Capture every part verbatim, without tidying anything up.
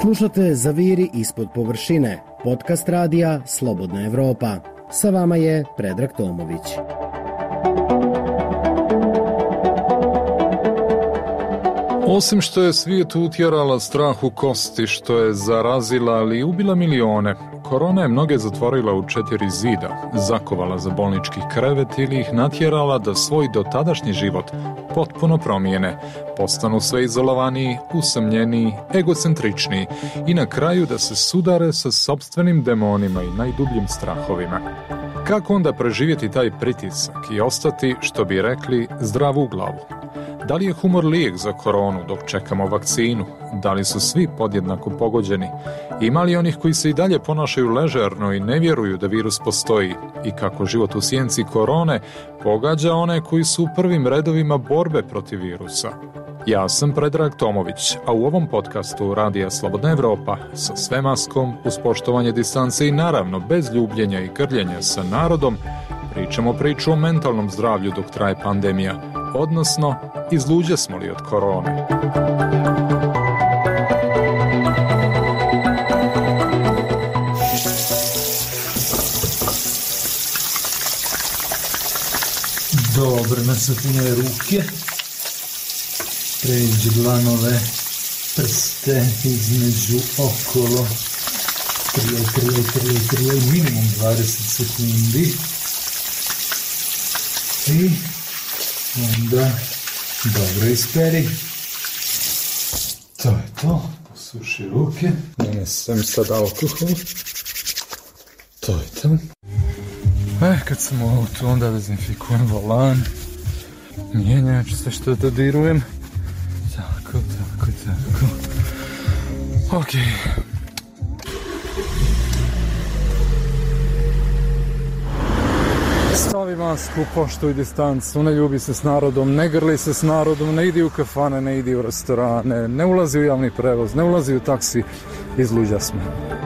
Slušate Zaviri ispod površine, podcast radija Slobodna Evropa. Sa vama je Predrag Tomović. Osim što je svijet utjerala strah u kosti, što je zarazila, ali i ubila milione, korona je mnoge zatvorila u četiri zida, zakovala za bolnički krevet ili ih natjerala da svoj dotadašnji život potpuno promijene, postanu sve izolovaniji, usamljeniji, egocentričniji i na kraju da se sudare sa sopstvenim demonima i najdubljim strahovima. Kako onda preživjeti taj pritisak i ostati, što bi rekli, zdrav u glavu? Da li je humor lijek za koronu dok čekamo vakcinu? Da li su svi podjednako pogođeni? Ima li onih koji se i dalje ponašaju ležerno i ne vjeruju da virus postoji? I kako život u sjenci korone pogađa one koji su u prvim redovima borbe protiv virusa? Ja sam Predrag Tomović, a u ovom podcastu Radija Slobodna Evropa sa sve maskom, uz poštovanje distance i naravno bez ljubljenja i grljenja sa narodom, pričamo priču o mentalnom zdravlju dok traje pandemija, odnosno izluđe smo li od korone. Dobro, nasapinjuje ruke, pređi dlanove, prste između okolo, trijaj, trijaj, trijaj, trijaj, minimum dvadeset sekundi i onda dobro isperi. To je to, posuši ruke, nanesem sad alkohol, to je to. E, kad sam u autu, onda dezinfikujem volan, mjenjač, sve što dodirujem. Tako, tako, tako. Okej. Okay. Stavi masku, poštuj distancu, ne ljubi se s narodom, ne grli se s narodom, ne idi u kafane, ne idi u restorane, ne ulazi u javni prevoz, ne ulazi u taksi, izluđa smo.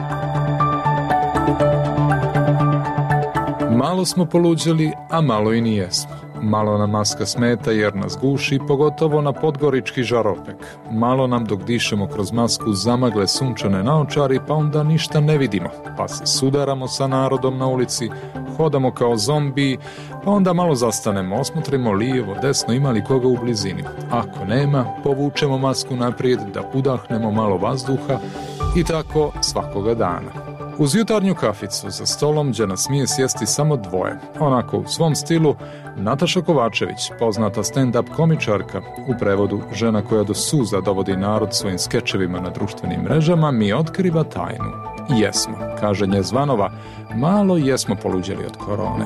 Malo smo poluđili, a malo i nijesmo. Malo nam maska smeta jer nas guši, pogotovo na podgorički žaropek. Malo nam dok dišemo kroz masku zamagle sunčane naočari, pa onda ništa ne vidimo. Pa se sudaramo sa narodom na ulici, hodamo kao zombi, pa onda malo zastanemo, osmotrimo lijevo, desno, ima li koga u blizini. Ako nema, povučemo masku naprijed da udahnemo malo vazduha i tako svakoga dana. Uz jutarnju kaficu za stolom gdje nas smije sjesti samo dvoje. Onako u svom stilu Nataša Kovačević, poznata stand-up komičarka, u prevodu žena koja do suza dovodi narod svojim skečevima na društvenim mrežama, mi otkriva tajnu. Jesmo, kaže nje Zvanova, malo jesmo poluđeli od korone.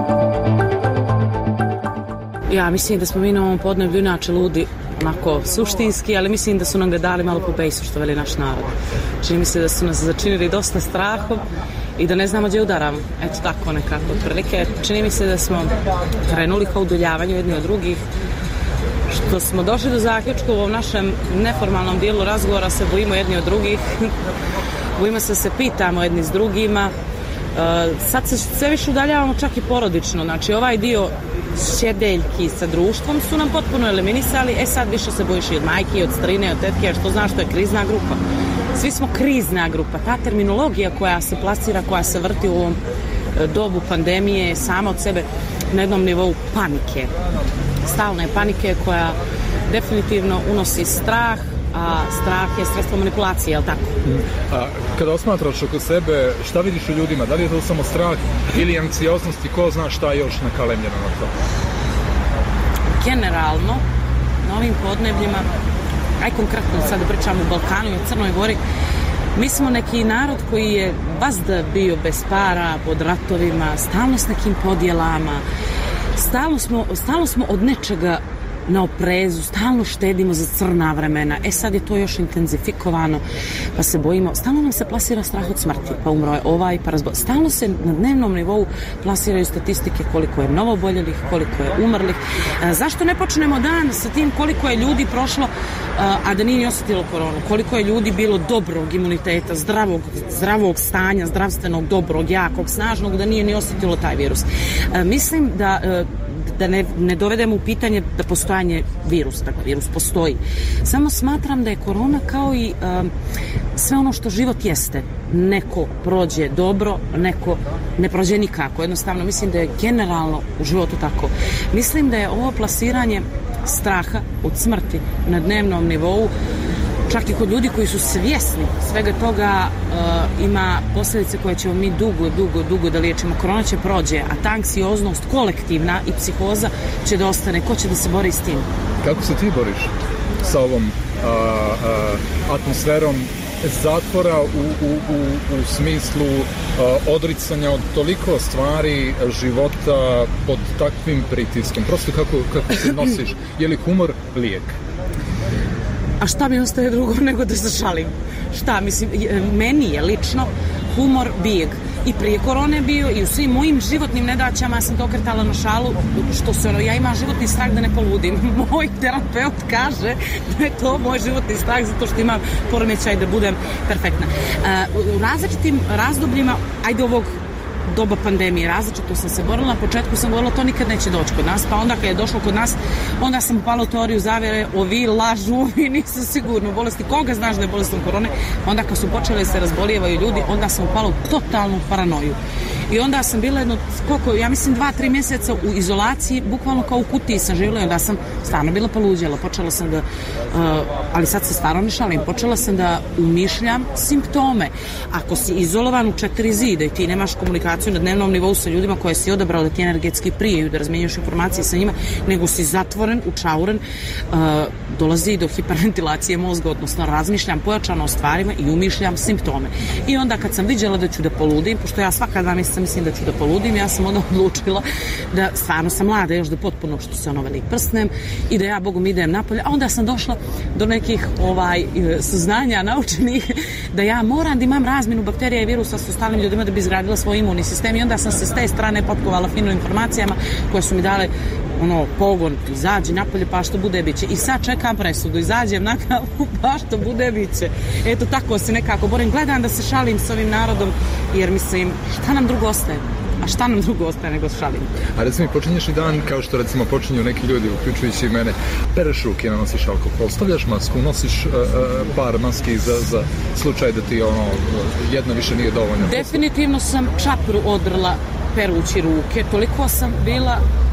Ja mislim da smo mi na ovom podneblju inače ludi onako suštinski, ali mislim da su nam ga dali malo po pejsu, što veli naš narod. Čini mi se da su nas začinili dosta strahom i da ne znamo gdje udaramo. Eto tako nekako otprilike. Čini mi se da smo krenuli ka udaljavanju jedni od drugih, što smo došli do zaključka u ovom našem neformalnom dijelu razgovora se bojimo jedni od drugih. Bojimo se da se pitamo jedni s drugima. Sad se sve više udaljavamo čak i porodično. Znači ovaj dio šedeljki sa društvom su nam potpuno eliminisali. E sad više se bojiš i od majke, i od strine, od tetke, što znaš što je krizna grupa. Svi smo krizna grupa. Ta terminologija koja se plasira, koja se vrti u ovom dobu pandemije je sama od sebe na jednom nivou panike. Stalne panike koja definitivno unosi strah, a strah je sredstvo manipulacije, je li tako? A kada osmatraš oko sebe, šta vidiš u ljudima? Da li je to samo strah ili anksioznost i ko zna šta još nakalemljeno na to? Generalno, na ovim podnebljima, aj konkretno sad pričamo o Balkanu i o Crnoj Gori, mi smo neki narod koji je vazda bio bez para, pod ratovima, stalno s nekim podjelama, stalno smo, stalno smo od nečega na oprezu, stalno štedimo za crna vremena. E sad je to još intenzifikovano, pa se bojimo. Stalno nam se plasira strah od smrti, pa umro je ovaj, pa razbol. Stalno se na dnevnom nivou plasiraju statistike koliko je novoboljelih, koliko je umrlih. E, zašto ne počnemo dan sa tim koliko je ljudi prošlo, a, a da nije ni osjetilo koronu? Koliko je ljudi bilo dobrog imuniteta, zdravog, zdravog stanja, zdravstvenog, dobrog, jakog, snažnog, da nije ni osjetilo taj virus? E, mislim da e, da ne, ne dovedemo u pitanje da postojanje virusa, dakle virus postoji. Samo smatram da je korona kao i um, sve ono što život jeste. Neko prođe dobro, neko ne prođe nikako. Jednostavno mislim da je generalno u životu tako. Mislim da je ovo plasiranje straha od smrti na dnevnom nivou, čak i kod ljudi koji su svjesni svega toga, uh, ima posljedice koje ćemo mi dugo, dugo, dugo da liječimo. Korona će prođe, a ta anksioznost kolektivna i psihoza će da ostane. Ko će da se bori s tim? Kako se ti boriš sa ovom uh, uh, atmosferom zatvora u, u, u, u smislu uh, odricanja od toliko stvari života pod takvim pritiskom? Prosto kako, kako se nosiš? Je li humor lijek? A šta mi ostaje drugo nego da se šalim? Šta, mislim, meni je lično humor bijeg. I prije korone bio i u svim mojim životnim nedaćama sam to okretala na šalu, što se ono, ja imam životni strah da ne poludim. Moj terapeut kaže da je to moj životni strah zato što imam poremećaj da budem perfektna. U različitim razdobljima, ajde ovog doba pandemije, različito sam se borila. Na početku sam govorila to nikad neće doći kod nas, pa onda kad je došlo kod nas, onda sam upala u teoriju zavere, ovi lažu, ovi nisam sigurno bolesti. Koga znaš da je bolestan korone? Onda kad su počeli se razbolijevaju ljudi, onda sam upala u totalnu paranoju. I onda sam bila jedno, koliko, ja mislim dva, tri mjeseca u izolaciji, bukvalno kao u kutiji sam živjela i onda sam stvarno bila poluđela. Počela sam da, uh, ali sad se stvarno ne šalim, počela sam da umišljam simptome. Ako si izolovan u četiri zida i ti nemaš komunikaciju na dnevnom nivou sa ljudima koje si odabrao da ti energetski prijeju, da razmjenjuješ informacije sa njima, nego si zatvoren, učauren, uh, dolazi do hiperventilacije mozga, odnosno razmišljam pojačano o stvarima i umišljam simptome. I onda kad sam vidjela da ću da poludim, pošto ja svaka dva mjeseca mislim da ću da poludim, ja sam onda odlučila da stvarno sam mlada još da potpuno što se ono veli prsnem i da ja Bogom idem napolje, a onda sam došla do nekih ovaj saznanja naučenih da ja moram da imam razmjenu bakterija i virusa sa ostalim ljudima da bi izgradila svoj imunni sistem i onda sam se s te strane potkovala fino informacijama koje su mi dale ono, pogon, izađi napolje pa što bude biće. I sad čekam presudu, izađem na kavu pa što bude biće. Eto tako se nekako borim, gledam da se šalim s ovim narodom jer mislim, šta nam drugo ostaje? A šta nam drugo ostaje nego šalim? A recimo počinješ i dan kao što recimo počinju neki ljudi, uključujući i mene, pereš ruke, nosiš alkohol, stavljaš masku, nosiš uh, uh, par maski za, za slučaj da ti ono, jedna više nije dovoljno. Definitivno sam čapru odrla perući ruke, toliko sam bila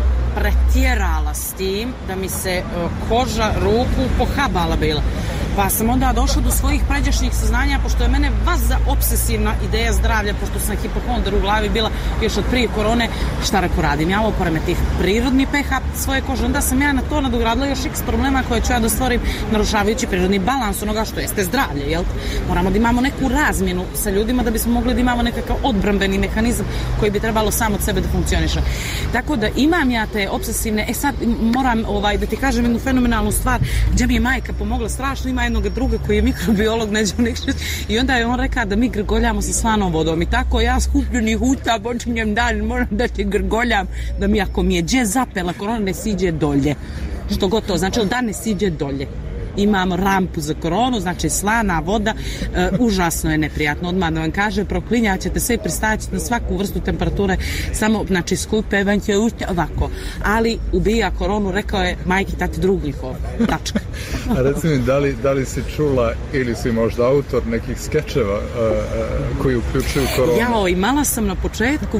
pretjerala s tim da mi se uh, koža ruku pohabala bila. Pa sam onda došla do svojih pređašnjih saznanja, pošto je mene vaza obsesivna ideja zdravlja, pošto sam hipohondar u glavi bila još od prije korone, šta reko radim, ja ovo poremetih prirodni pH svoje kože, onda sam ja na to nadogradila još x problema koje ću ja da stvorim narušavajući prirodni balans onoga što jeste zdravlje, jel? Moramo da imamo neku razmjenu sa ljudima da bismo mogli da imamo nekakav odbrambeni mehanizam koji bi trebalo sam od sebe da funkcioniše. Tako da imam ja te obsesivne, e sad moram ovaj, da ti kažem jednu fenomenalnu stvar, gdje mi je majka pomogla strašno, ima jednog druga koji je mikrobiolog Neđo Nikšić i onda je on rekao da mi grgoljamo sa slanom vodom i tako ja skupljenih huta počinjem dan, moram da ti grgoljam da mi ako mi je dje zapela korona ne siđe dolje, što gotovo znači da ne siđe dolje. Imamo rampu za koronu, znači slana voda, e, užasno je neprijatno, odmah da vam kaže, proklinjat ćete sve i pristajat na svaku vrstu temperature, samo, znači, skupe, van će ušte, ovako. Ali ubija koronu, rekao je majki, tati drugljikov, tačka. A reci mi, da li, da li si čula ili si možda autor nekih skečeva uh, uh, koji uključuju koronu? Jao, imala sam na početku,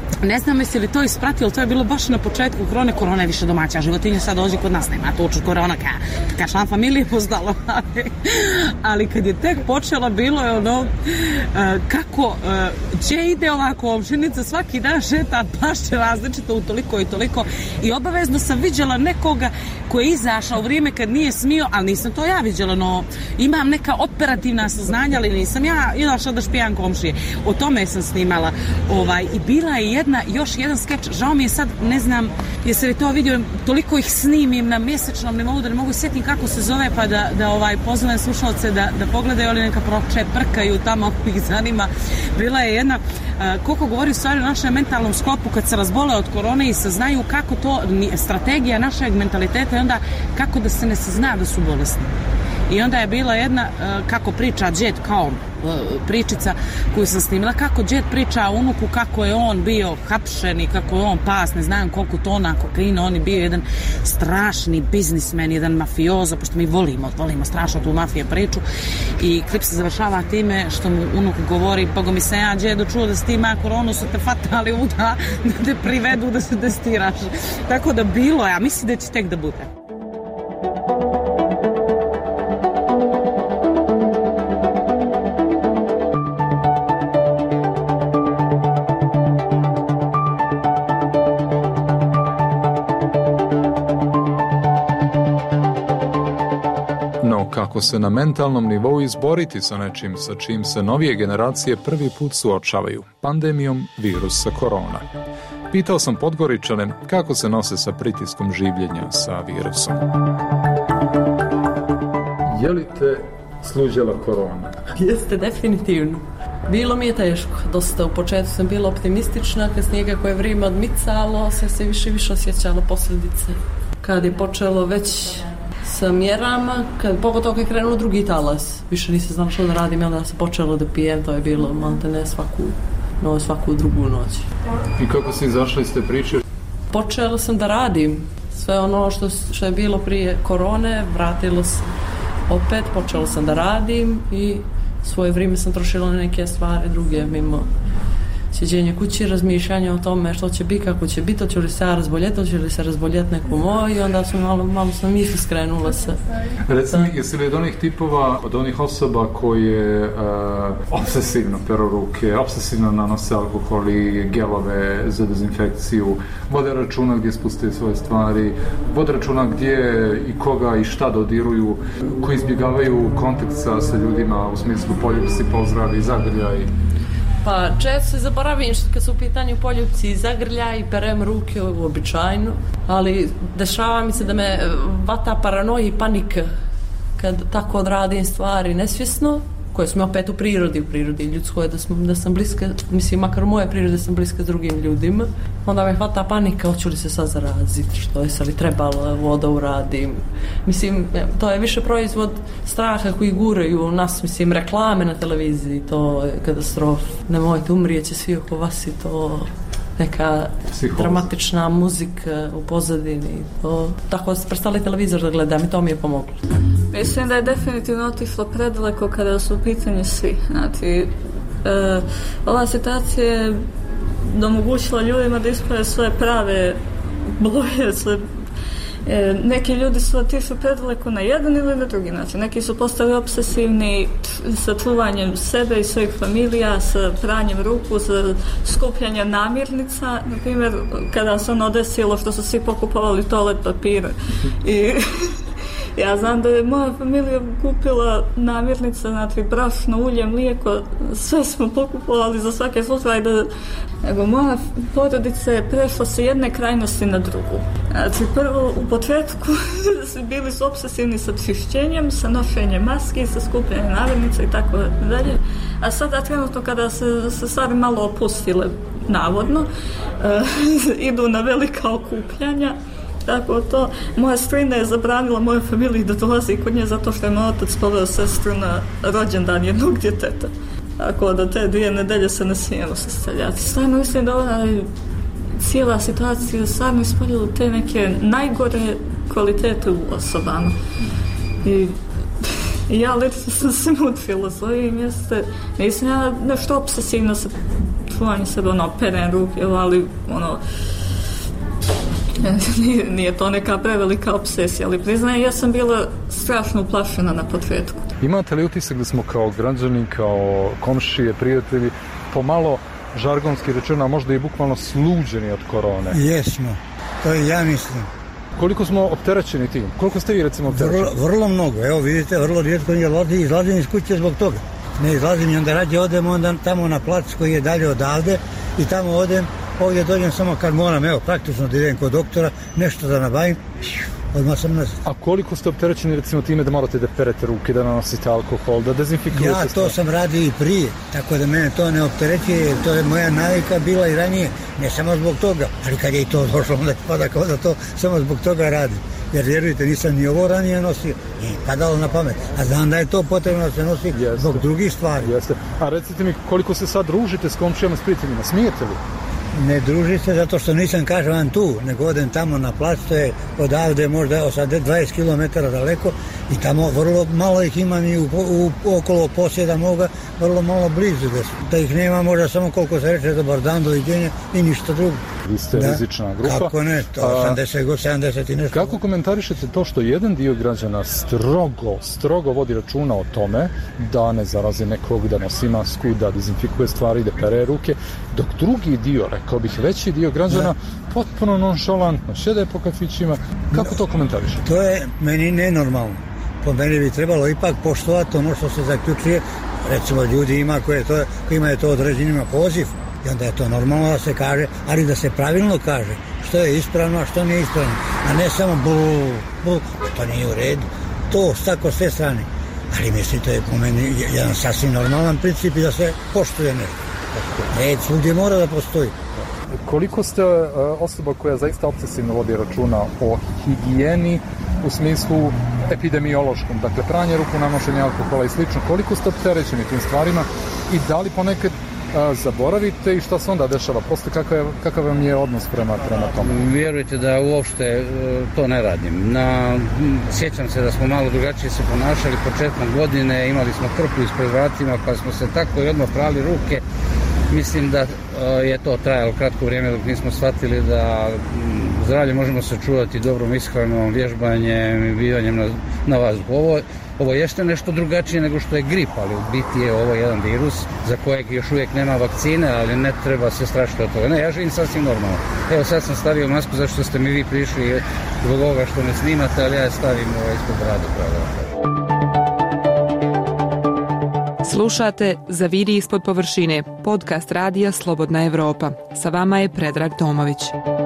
ne znam jesi li to ispratilo, to je bilo baš na početku korone, korona je više domaća životinja, sad dođe kod nas, nema to uču korona ka, ka šlan familije pozdalo, ali, ali kad je tek počela, bilo je ono, uh, kako, gdje uh, ide ova komšinica, svaki dan šeta, baš različito u toliko i toliko i obavezno sam viđala nekoga koji je izašao u vrijeme kad nije smio, ali nisam to ja viđala, no imam neka operativna saznanja, ali nisam ja izašla da špijan komšije, o tome sam snimala, ovaj, i bila je jedna, još jedan skeč, žao mi je sad, ne znam, jesi li to vidio, toliko ih snimim na mjesečnom nivou da ne mogu sjetiti kako se zove, pa da, da ovaj, pozovem slušalce da, da pogledaju, ali neka proče prkaju tamo ako ih zanima. Bila je jedna, uh, koliko govori u stvari o našem mentalnom sklopu kad se razbole od korone i saznaju kako to, strategija našeg mentaliteta i onda kako da se ne sazna da su bolesni. I onda je bila jedna, kako priča Jet, kao pričica koju sam snimila, kako Jet priča o unuku, kako je on bio hapšen i kako je on pas, ne znam koliko tona kokaina, on je bio jedan strašni biznismen, jedan mafiozo, pošto mi volimo, volimo strašno tu mafije priču. I klip se završava time što mu unuk govori, bogo mi se ja Jedu čuo da si ti ima koronu, su te fatali uda, da te privedu da se testiraš. Tako da bilo, ja mislim da će tek da bude. Kako se na mentalnom nivou izboriti sa nečim sa čim se novije generacije prvi put suočavaju, pandemijom virusa korona. Pitao sam Podgoričane kako se nose sa pritiskom življenja sa virusom. Je li te sluđala korona? Jeste, definitivno. Bilo mi je teško, dosta u početku sam bila optimistična, kasnije kako je vrijeme odmicalo, sve se više i više osjećalo posljedice. Kad je počelo već sa mjerama, kad, pogotovo kad je krenuo drugi talas, više nisam znala što da radim, onda sam počela da pijem, to je bilo malte ne svaku, no, svaku drugu noć. I kako si izašla iz te priče? Počela sam da radim sve ono što, što je bilo prije korone, vratila sam opet, počela sam da radim i svoje vrijeme sam trošila na neke stvari druge, mimo sjeđenje kući, razmišljanje o tome što će biti, kako će biti, hoće li se ja razboljeti, hoće li se razboljeti neko moj, i onda sam malo, malo sam misli skrenula se. Recimo, jesi li od onih tipova, od onih osoba koje uh, obsesivno peru ruke, obsesivno nanose alkohol i gelove za dezinfekciju, vode računa gdje spuste svoje stvari, vode računa gdje i koga i šta dodiruju, koji izbjegavaju kontakt sa, sa ljudima u smislu poljubci, pozdravi, zagrljaj? Pa često se zaboravim što kad su u pitanju poljupci i zagrljaj i perem ruke uobičajno, ali dešava mi se da me vata paranoja i panika kad tako odradim stvari nesvjesno, koje smo opet u prirodi, u prirodi ljudskoj, da, da sam bliska, mislim, makar u moje prirode sam bliska s drugim ljudima, onda me hvata panika, hoću li se sad zaraziti, što je sad li trebalo voda uradim. Mislim, to je više proizvod straha koji guraju nas, mislim, reklame na televiziji, to je katastrofa. Nemojte, umrijeće svi oko vas i to neka psihoza, dramatična muzika u pozadini. To, tako da ste prestali televizor da gledam i to mi je pomoglo. Mislim da je definitivno otišlo predaleko kada su u pitanju svi. Znači, e, ova situacija je omogućila ljudima da isprave svoje prave boje, sve. E, neki ljudi su otišli predaleko na jedan ili na drugi način. Neki su postali obsesivni t- sa čuvanjem sebe i svojih familija, sa pranjem ruku, sa skupljanjem namirnica. Na primjer, kada se ono desilo što su svi pokupovali toalet papira i ja znam da je moja familija kupila namirnice, znači brašno, ulje, mlijeko, sve smo pokupovali za svake slučaje, da nego moja porodica je prešla sa jedne krajnosti na drugu. Znači prvo u početku bili su obsesivni sa čišćenjem, sa nošenjem maski, sa skupljanjem namirnica i tako dalje, a sada trenutno kada se, se stvari malo opustile navodno, uh, idu na velika okupljanja. Tako to, moja strina je zabranila mojoj familiji da dolazi kod nje zato što je moj otac poveo sestru na rođendan jednog djeteta. Tako da te dvije nedelje se ne smijemo sastavljati. Stvarno mislim da ona cijela situacija stvarno ispoljila te neke najgore kvalitete u osobama. I, i ja lično sam se mutila s ovim mjeste. Nisam ja nešto obsesivno sa čuvanjem sebe, ono, perem ruke, ali ono, Nije, nije to neka prevelika obsesija, ali priznajem, ja sam bila strašno uplašena na početku. Imate li utisak da smo kao građani, kao komšije, prijatelji, pomalo žargonski rečeno, a možda i bukvalno sluđeni od korone? Jesmo, to i ja mislim. Koliko smo opterećeni tim? Koliko ste vi recimo opterećeni? Vrlo, vrlo mnogo, evo vidite, vrlo rijetko izlazim, izlazim iz kuće zbog toga. Ne izlazim i onda rađe odem onda tamo na plac koji je dalje odavde i tamo odem. Ovdje dođem samo kad moram, evo, praktično da idem kod doktora, nešto da nabavim odmah sam nas... A koliko ste opterećeni recimo time da morate da perete ruke, da nanosite alkohol, da dezinfikujete? Ja to sam radio i prije, tako da mene to ne opterećuje, to je moja navika bila i ranije, ne samo zbog toga, ali kad je i to došlo, onda pada kao da to samo zbog toga radi. Jer vjerujte, nisam ni ovo ranije nosio i padalo na pamet. A znam da je to potrebno da se nosi Jeste. zbog drugih stvari. Jeste. A recite mi, koliko se sad družite s komšijama, s prijateljima, smijete li? Ne druži se zato što nisam, kažem vam, tu, nego odem tamo na plac, to je odavde možda osamdeset dvadeset kilometara daleko i tamo vrlo malo ih imam i u, u, okolo posjeda moga, vrlo malo blizu, da, da ih nema možda samo koliko se reče dobar dan, doviđenja i ništa drugo. Vi ste da, rizična grupa. Kako ne, to osamdeset, sedamdeset i nešto. Kako komentarišete to što jedan dio građana strogo, strogo vodi računa o tome da ne zarazi nekog, da nosi masku, da dezinfikuje stvari, da pere ruke, dok drugi dio, rekao bih veći dio građana, da. potpuno nonšalantno šede po kafićima. Kako to komentarišete? To je meni nenormalno. Po meni bi trebalo ipak poštovati ono što se zaključuje. Recimo ljudi ima koje to, kojima je to određenima poziv i onda je to normalno da se kaže, ali da se pravilno kaže što je ispravno, a što nije ispravno, a ne samo blu, blu, to nije u redu. To tako s te strane. Ali mislim, to je po meni jedan sasvim normalan princip i da se poštuje nešto. Red svugdje mora da postoji. Koliko ste uh, osoba koja zaista obsesivno vodi računa o higijeni u smislu epidemiološkom, dakle pranje ruku, nanošenje alkohola i slično, koliko ste opterećeni tim stvarima i da li ponekad uh, zaboravite i šta se onda dešava, posle kakav, kakav vam je odnos prema, prema tome? Vjerujte da uopšte uh, to ne radim. Na, sjećam se da smo malo drugačije se ponašali početkom godine, imali smo krpu ispred vratima pa smo se tako i odmah prali ruke. Mislim da je to trajalo kratko vrijeme dok nismo shvatili da zdravlje možemo sačuvati dobrom ishranom, vježbanjem i bivanjem na, na vazduhu. Ovo, ovo jeste nešto drugačije nego što je grip, ali u biti je ovo jedan virus za kojeg još uvijek nema vakcine, ali ne treba se strašiti od toga. Ne, ja živim sasvim normalno. Evo sad sam stavio masku zašto ste mi vi prišli zbog ovoga što me snimate, ali ja je stavim ovo ispod brade. Pravo. Slušate Zaviri ispod površine, podcast radija Slobodna Evropa. Sa vama je Predrag Tomović.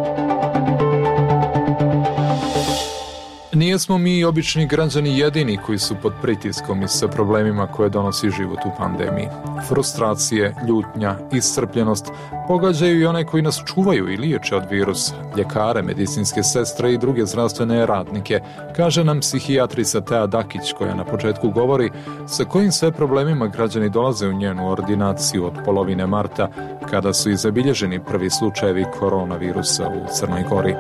Nijesmo mi obični građani jedini koji su pod pritiskom i sa problemima koje donosi život u pandemiji. Frustracije, ljutnja, iscrpljenost pogađaju i one koji nas čuvaju i liječe od virusa, ljekare, medicinske sestre i druge zdravstvene radnike, kaže nam psihijatrica Tea Dakić, koja na početku govori sa kojim sve problemima građani dolaze u njenu ordinaciju od polovine marta, kada su i zabilježeni prvi slučajevi koronavirusa u Crnoj Gori.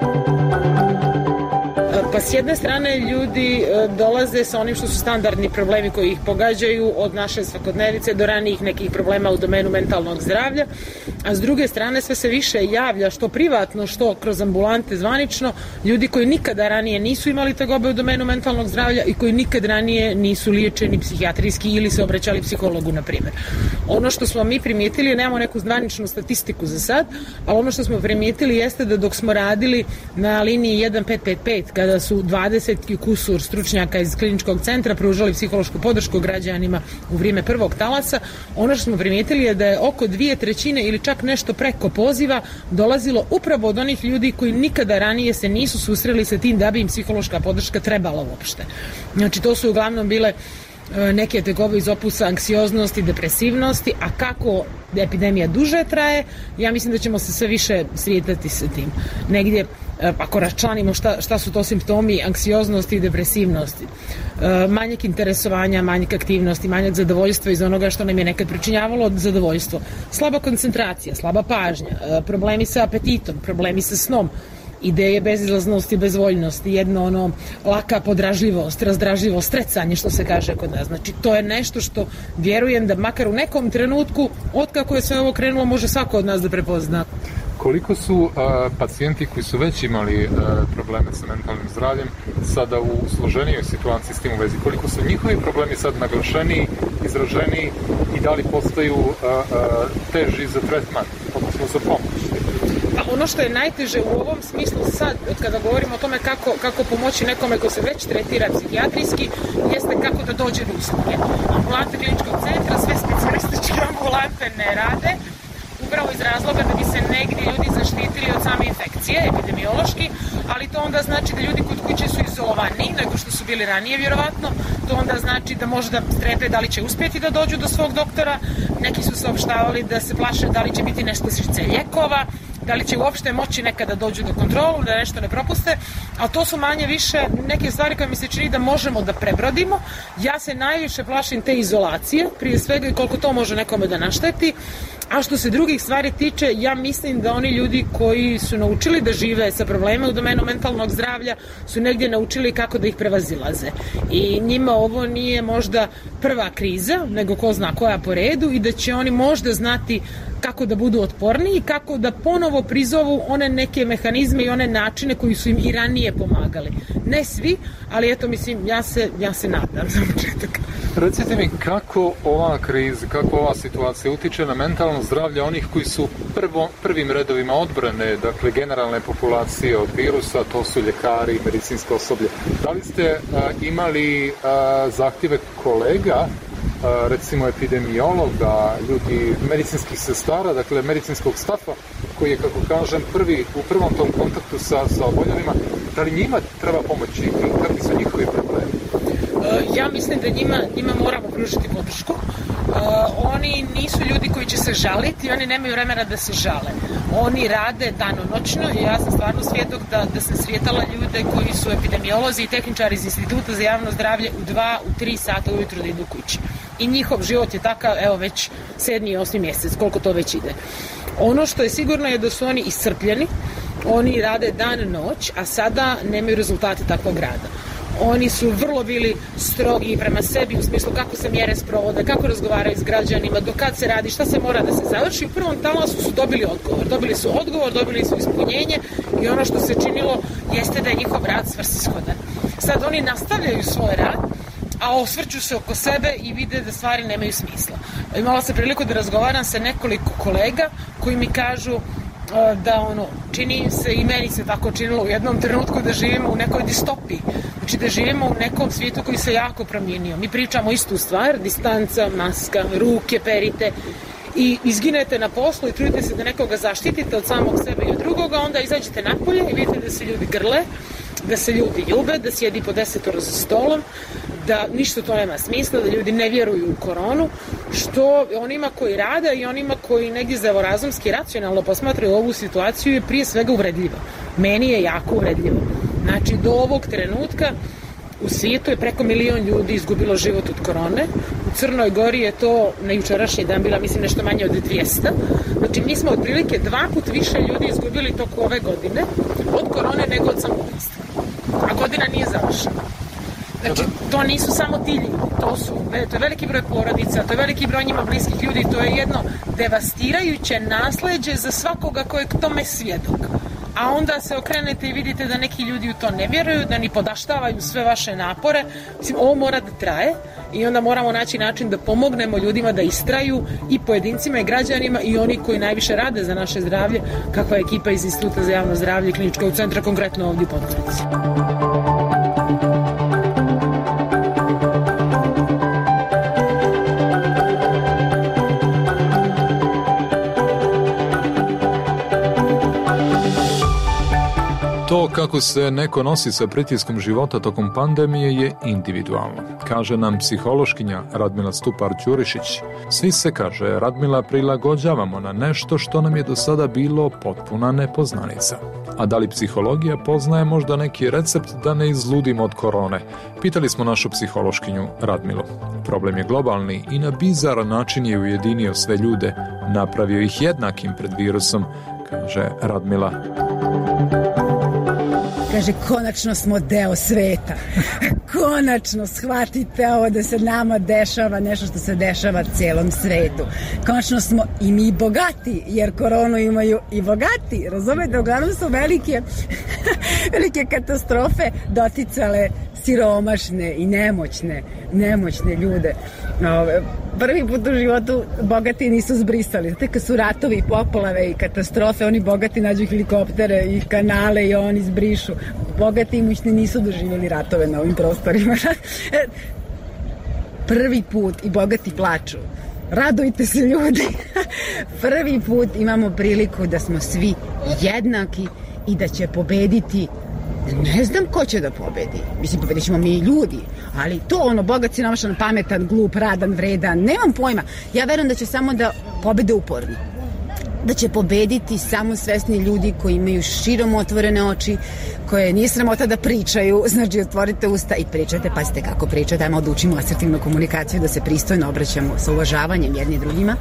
Pa s jedne strane ljudi dolaze sa onim što su standardni problemi koji ih pogađaju od naše svakodnevice do ranijih nekih problema u domenu mentalnog zdravlja, a s druge strane sve se više javlja što privatno, što kroz ambulante zvanično, ljudi koji nikada ranije nisu imali tegobe u domenu mentalnog zdravlja i koji nikad ranije nisu liječeni psihijatrijski ili se obraćali psihologu, na primjer. Ono što smo mi primijetili, nemamo neku zvaničnu statistiku za sad, ali ono što smo primijetili jeste da dok smo radili na liniji jedan pet pet pet, kada su dvadeset i kusur stručnjaka iz kliničkog centra pružali psihološku podršku građanima u vrijeme prvog talasa, ono što smo primijetili je da je oko dvije trećine ili čak nešto preko poziva dolazilo upravo od onih ljudi koji nikada ranije se nisu susreli sa tim da bi im psihološka podrška trebala uopšte. Znači to su uglavnom bile neke tegobe iz opusa anksioznosti, depresivnosti, a kako epidemija duže traje, ja mislim da ćemo se sve više srijetati sa tim. Negdje, ako raščlanimo šta, šta su to simptomi anksioznosti i depresivnosti, manjak interesovanja, manjak aktivnosti, manjak zadovoljstva iz onoga što nam je nekad pričinjavalo zadovoljstvo, slaba koncentracija, slaba pažnja, problemi sa apetitom, problemi sa snom, ideje bezizlaznosti, bezvoljnosti, jedno ono laka podražljivost, razdražljivost, strecanje što se kaže kod nas. Znači to je nešto što vjerujem da makar u nekom trenutku otkako je sve ovo krenulo može svako od nas da prepozna. Koliko su uh, pacijenti koji su već imali uh, probleme sa mentalnim zdravljem sada u složenijoj situaciji s tim u vezi? Koliko su njihovi problemi sad naglašeniji, izraženiji i da li postaju uh, uh, teži za tretman, odnosno za pomoć? Pa ono što je najteže u ovom smislu sad, od kada govorimo o tome kako, kako pomoći nekome ko se već tretira psihijatrijski, jeste kako da dođe do usluge. Ambulante kliničkog centra, sve specijalističke ambulante ne rade. upravo iz razloga da bi se negdje ljudi zaštitili od same infekcije, epidemiološki, ali to onda znači da ljudi kod kuće su izolovaniji nego što su bili ranije vjerovatno, to onda znači da možda strepe da li će uspjeti da dođu do svog doktora, neki su saopštavali da se plaše da li će biti nestašice lijekova, da li će uopšte moći nekada dođu do kontrolu, da nešto ne propuste, a to su manje više neke stvari koje mi se čini da možemo da prebrodimo. Ja se najviše plašim te izolacije, prije svega i koliko to može nekome da našteti, a što se drugih stvari tiče, ja mislim da oni ljudi koji su naučili da žive sa problemima u domenu mentalnog zdravlja su negdje naučili kako da ih prevazilaze. I njima ovo nije možda prva kriza, nego ko zna koja po redu i da će oni možda znati kako da budu otporniji, kako da ponovo prizovu one neke mehanizme i one načine koji su im i ranije pomagali. Ne svi, ali eto mislim, ja se, ja se nadam za početak. Recite mi kako ova kriza, kako ova situacija utiče na mentalno zdravlje onih koji su prvo, prvim redovima odbrane, dakle generalne populacije od virusa, to su ljekari, medicinsko osoblje. Da li ste a, imali a, zahtjeve kolega, a, recimo epidemiologa, ljudi, medicinskih sestara, dakle medicinskog stafa, koji je, kako kažem, prvi, u prvom tom kontaktu sa, sa oboljelima, da li njima treba pomoći i kakvi su njihovi problemi? Ja mislim da njima, njima moramo pružiti podršku. Uh, oni nisu ljudi koji će se žaliti, oni nemaju vremena da se žale. Oni rade danonoćno i ja sam stvarno svjedok da, da sam sretala ljude koji su epidemiolozi i tehničari iz Instituta za javno zdravlje u dva, u tri sata ujutro da idu kući. I njihov život je takav, evo već sedmi i osmi mjesec, koliko to već ide. Ono što je sigurno je da su oni iscrpljeni, oni rade dan, noć, a sada nemaju rezultate takvog rada. Oni su vrlo bili strogi prema sebi u smislu kako se mjere sprovode, kako razgovaraju s građanima, do kad se radi, šta se mora da se završi. U prvom talasu su dobili odgovor. Dobili su odgovor, dobili su ispunjenje i ono što se činilo jeste da je njihov rad svrsishodan. Sad oni nastavljaju svoj rad, a osvrću se oko sebe i vide da stvari nemaju smisla. Imala sam priliku da razgovaram sa nekoliko kolega koji mi kažu da ono, čini se i meni se tako činilo u jednom trenutku da živimo u nekoj distopiji. Znači da živimo u nekom svijetu koji se jako promijenio. Mi pričamo istu stvar, distanca, maska, ruke perite i izginete na poslu i trudite se da nekoga zaštitite od samog sebe i od drugoga, onda izađete napolje i vidite da se ljudi grle, da se ljudi ljube, da sjedi po desetoro za stolom, da ništa to nema smisla, da ljudi ne vjeruju u koronu, što onima koji rade i onima koji negdje zdravorazumski racionalno posmatraju ovu situaciju je prije svega uvredljivo. Meni je jako uvredljivo. Znači, do ovog trenutka u svijetu je preko milion ljudi izgubilo život od korone. U Crnoj Gori je to na jučerašnji dan bila, mislim, nešto manje od dvjesto. Znači, mi smo otprilike dva put više ljudi izgubili toku ove godine od korone nego od samoubistva. A godina nije završena. Znači, to nisu samo ti ljudi, to su, to je veliki broj porodica, to je veliki broj njima bliskih ljudi, to je jedno devastirajuće nasleđe za svakoga kojeg tome svjedok. A onda se okrenete i vidite da neki ljudi u to ne vjeruju, da ni podaštavaju sve vaše napore. Mislim, ovo mora da traje i onda moramo naći način da pomognemo ljudima da istraju i pojedincima i građanima i oni koji najviše rade za naše zdravlje, kakva je ekipa iz Instituta za javno zdravlje i Kliničkog centra, konkretno ovdje u Podgorici. To kako se neko nosi sa pritiskom života tokom pandemije je individualno, kaže nam psihološkinja Radmila Stupar-Ćurišić. Svi se, kaže Radmila, prilagođavamo na nešto što nam je do sada bilo potpuna nepoznanica. A da li psihologija poznaje možda neki recept da ne izludimo od korone? Pitali smo našu psihološkinju Radmilu. Problem je globalni i na bizaran način je ujedinio sve ljude, napravio ih jednakim pred virusom, kaže Radmila. Kaže, konačno smo deo sveta. Konačno shvatite ovo da se nama dešava nešto što se dešava cijelom svetu. Konačno smo i mi bogati, jer koronu imaju i bogati. Razumete, uglavnom su velike, velike katastrofe doticale siromašne i nemoćne, nemoćne ljude. Prvi put u životu bogati nisu zbrisali. Znate, kad su ratovi, poplave i katastrofe, oni bogati nađu helikoptere i kanale i oni zbrišu. Bogati i imućni nisu doživjeli ratove na ovim prostorima. Prvi put i bogati plaču. radujte se ljudi. Prvi put imamo priliku da smo svi jednaki i da će pobediti. Ne znam ko će da pobedi. Mislim, pobedit ćemo mi ljudi, ali to ono, bogat, siromašan, pametan, glup, radan, vredan, nemam pojma. Ja verujem da će samo da pobede uporni. Da će pobediti samo svesni ljudi koji imaju širom otvorene oči, koje nije sramota da pričaju, znači otvorite usta i pričajte, pazite kako pričate, ajmo da učimo asertivnu komunikaciju, da se pristojno obraćamo sa uvažavanjem jedni drugima,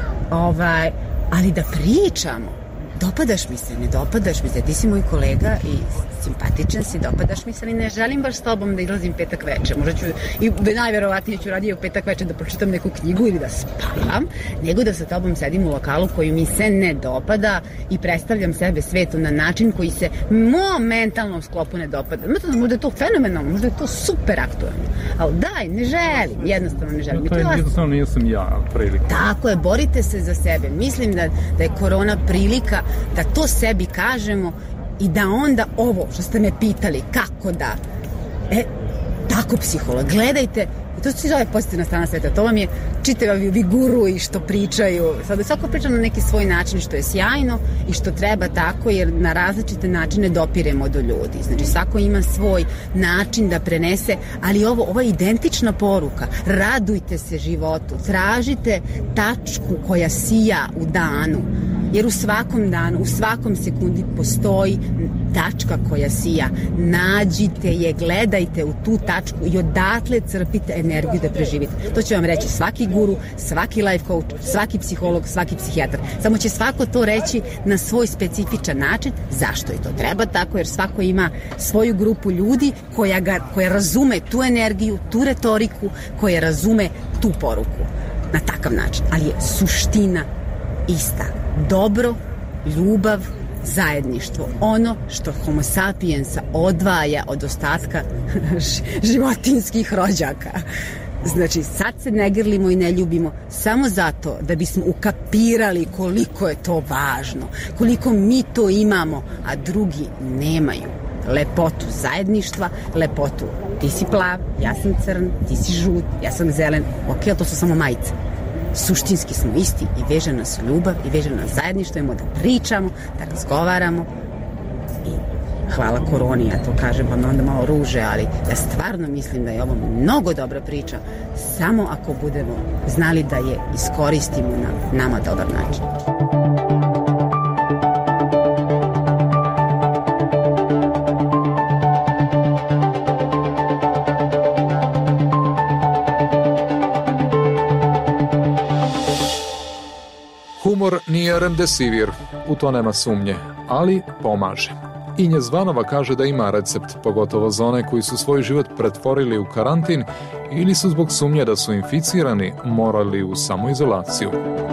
ovaj, ali da pričamo. Dopadaš mi se, ne dopadaš mi se, ti si moj kolega i simpatičan si, dopadaš mi se, ali ne želim baš s tobom da izlazim petak veče, možda ću, i najverovatnije ću raditi u petak veče da pročitam neku knjigu ili da spavam, nego da sa tobom sedim u lokalu koji mi se ne dopada i predstavljam sebe svetu na način koji se mom mentalnom sklopu ne dopada. Možda je to fenomenalno, možda je to super aktualno, ali daj, ne želim, jednostavno ne želim. To je jednostavno nisam ja prilika. Tako je, borite se za sebe. Mislim da, da je korona prilika da to sebi kažemo i da onda ovo što ste me pitali kako da, e, tako psiholog, gledajte, to se zove pozitivna strana sveta, to vam je čitavi vi guru i što pričaju, sad svako priča na neki svoj način što je sjajno i što treba tako, jer na različite načine dopiremo do ljudi, znači svako ima svoj način da prenese, ali ovo, ovo je identična poruka, radujte se životu, tražite tačku koja sija u danu, jer u svakom danu, u svakom sekundi postoji tačka koja sija. Nađite je, gledajte u tu tačku i odatle crpite energiju da preživite. To će vam reći svaki guru, svaki life coach, svaki psiholog, svaki psihijatar. Samo će svako to reći na svoj specifičan način. Zašto je to treba tako? Jer svako ima svoju grupu ljudi koja, ga, koja razume tu energiju, tu retoriku, koja razume tu poruku. Na takav način. Ali je suština ista. Dobro, ljubav, zajedništvo. Ono što homo sapiensa odvaja od ostatka životinskih rođaka. Znači, sad se ne grlimo i ne ljubimo samo zato da bismo ukapirali koliko je to važno, koliko mi to imamo, a drugi nemaju. Lepotu zajedništva, lepotu ti si plav, ja sam crn, ti si žut, ja sam zelen. Ok, ali to su samo majice. Suštinski smo isti i veže nas ljubav i veže nas zajedništvo, imamo da pričamo, da razgovaramo i hvala koroni, ja to kažem pa me onda malo ruže, ali ja stvarno mislim da je ovo mnogo dobra priča, samo ako budemo znali da je iskoristimo na nama dobar način. Humor nije remdesivir, u to nema sumnje, ali pomaže. Inje Zvanova kaže da ima recept, pogotovo za one koji su svoj život pretvorili u karantin ili su zbog sumnje da su inficirani morali u samoizolaciju.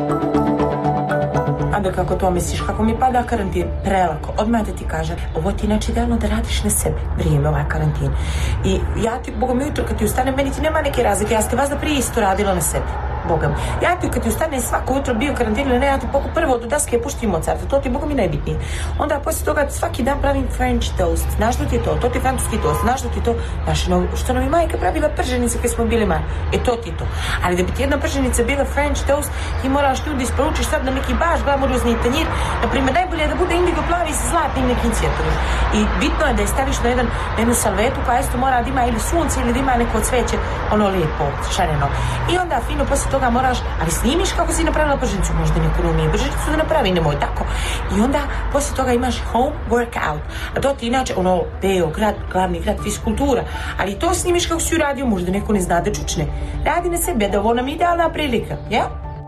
Ado, kako to misliš, kako mi pada karantin? Prelako, odmah da ti kažem, ovo ti znači idealno da radiš na sebi, vrijeme ovaj karantin. I ja ti, Boga mi ujutro kad ti ustane, meni ti nema neke razlike, ja ste vas da prije isto radila na sebi. Boga mi. Ja ti kad ti ustane svako jutro bio karantin ili ne, ja ti poku prvo do daske puštim Mozarta, to ti Boga mi najbitnije. Onda poslije toga svaki dan pravim French toast, znaš što ti je to, to ti je francuski toast, znaš što ti je to, znaš no, što nam je majka pravila prženice kad smo bili mali, e to ti je to. Ali da bi ti jedna prženica bila French toast, ti moraš ljudi isporučiš sad na neki baš glamurozni tanjir, na primjer najbolje je da bude indigo plavi sa zlatnim nekim cvjetovima. I bitno je da je staviš na jedan, na jednu salvetu koja isto mora da ima ili sunce ili da ima neko cveće, ono lijepo, šareno. I onda fino poslije toga moraš, ali snimiš kako si napravila prženicu, možda neko ne umije prženicu da napravi, nemoj tako. I onda poslije toga imaš home workout, a to ti inače ono Beograd, glavni grad fiskultura, ali to snimiš kako si uradio, možda neko ne zna da čučne. Radi na sebe, da ovo nam je idealna prilika, ja?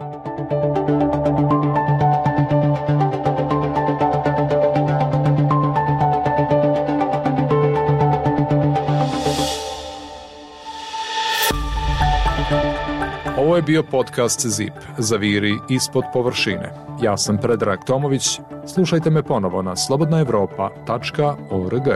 Ovo je bio podcast Zip, Zaviri ispod površine. Ja sam Predrag Tomović, slušajte me ponovo na slobodna evropa tačka org.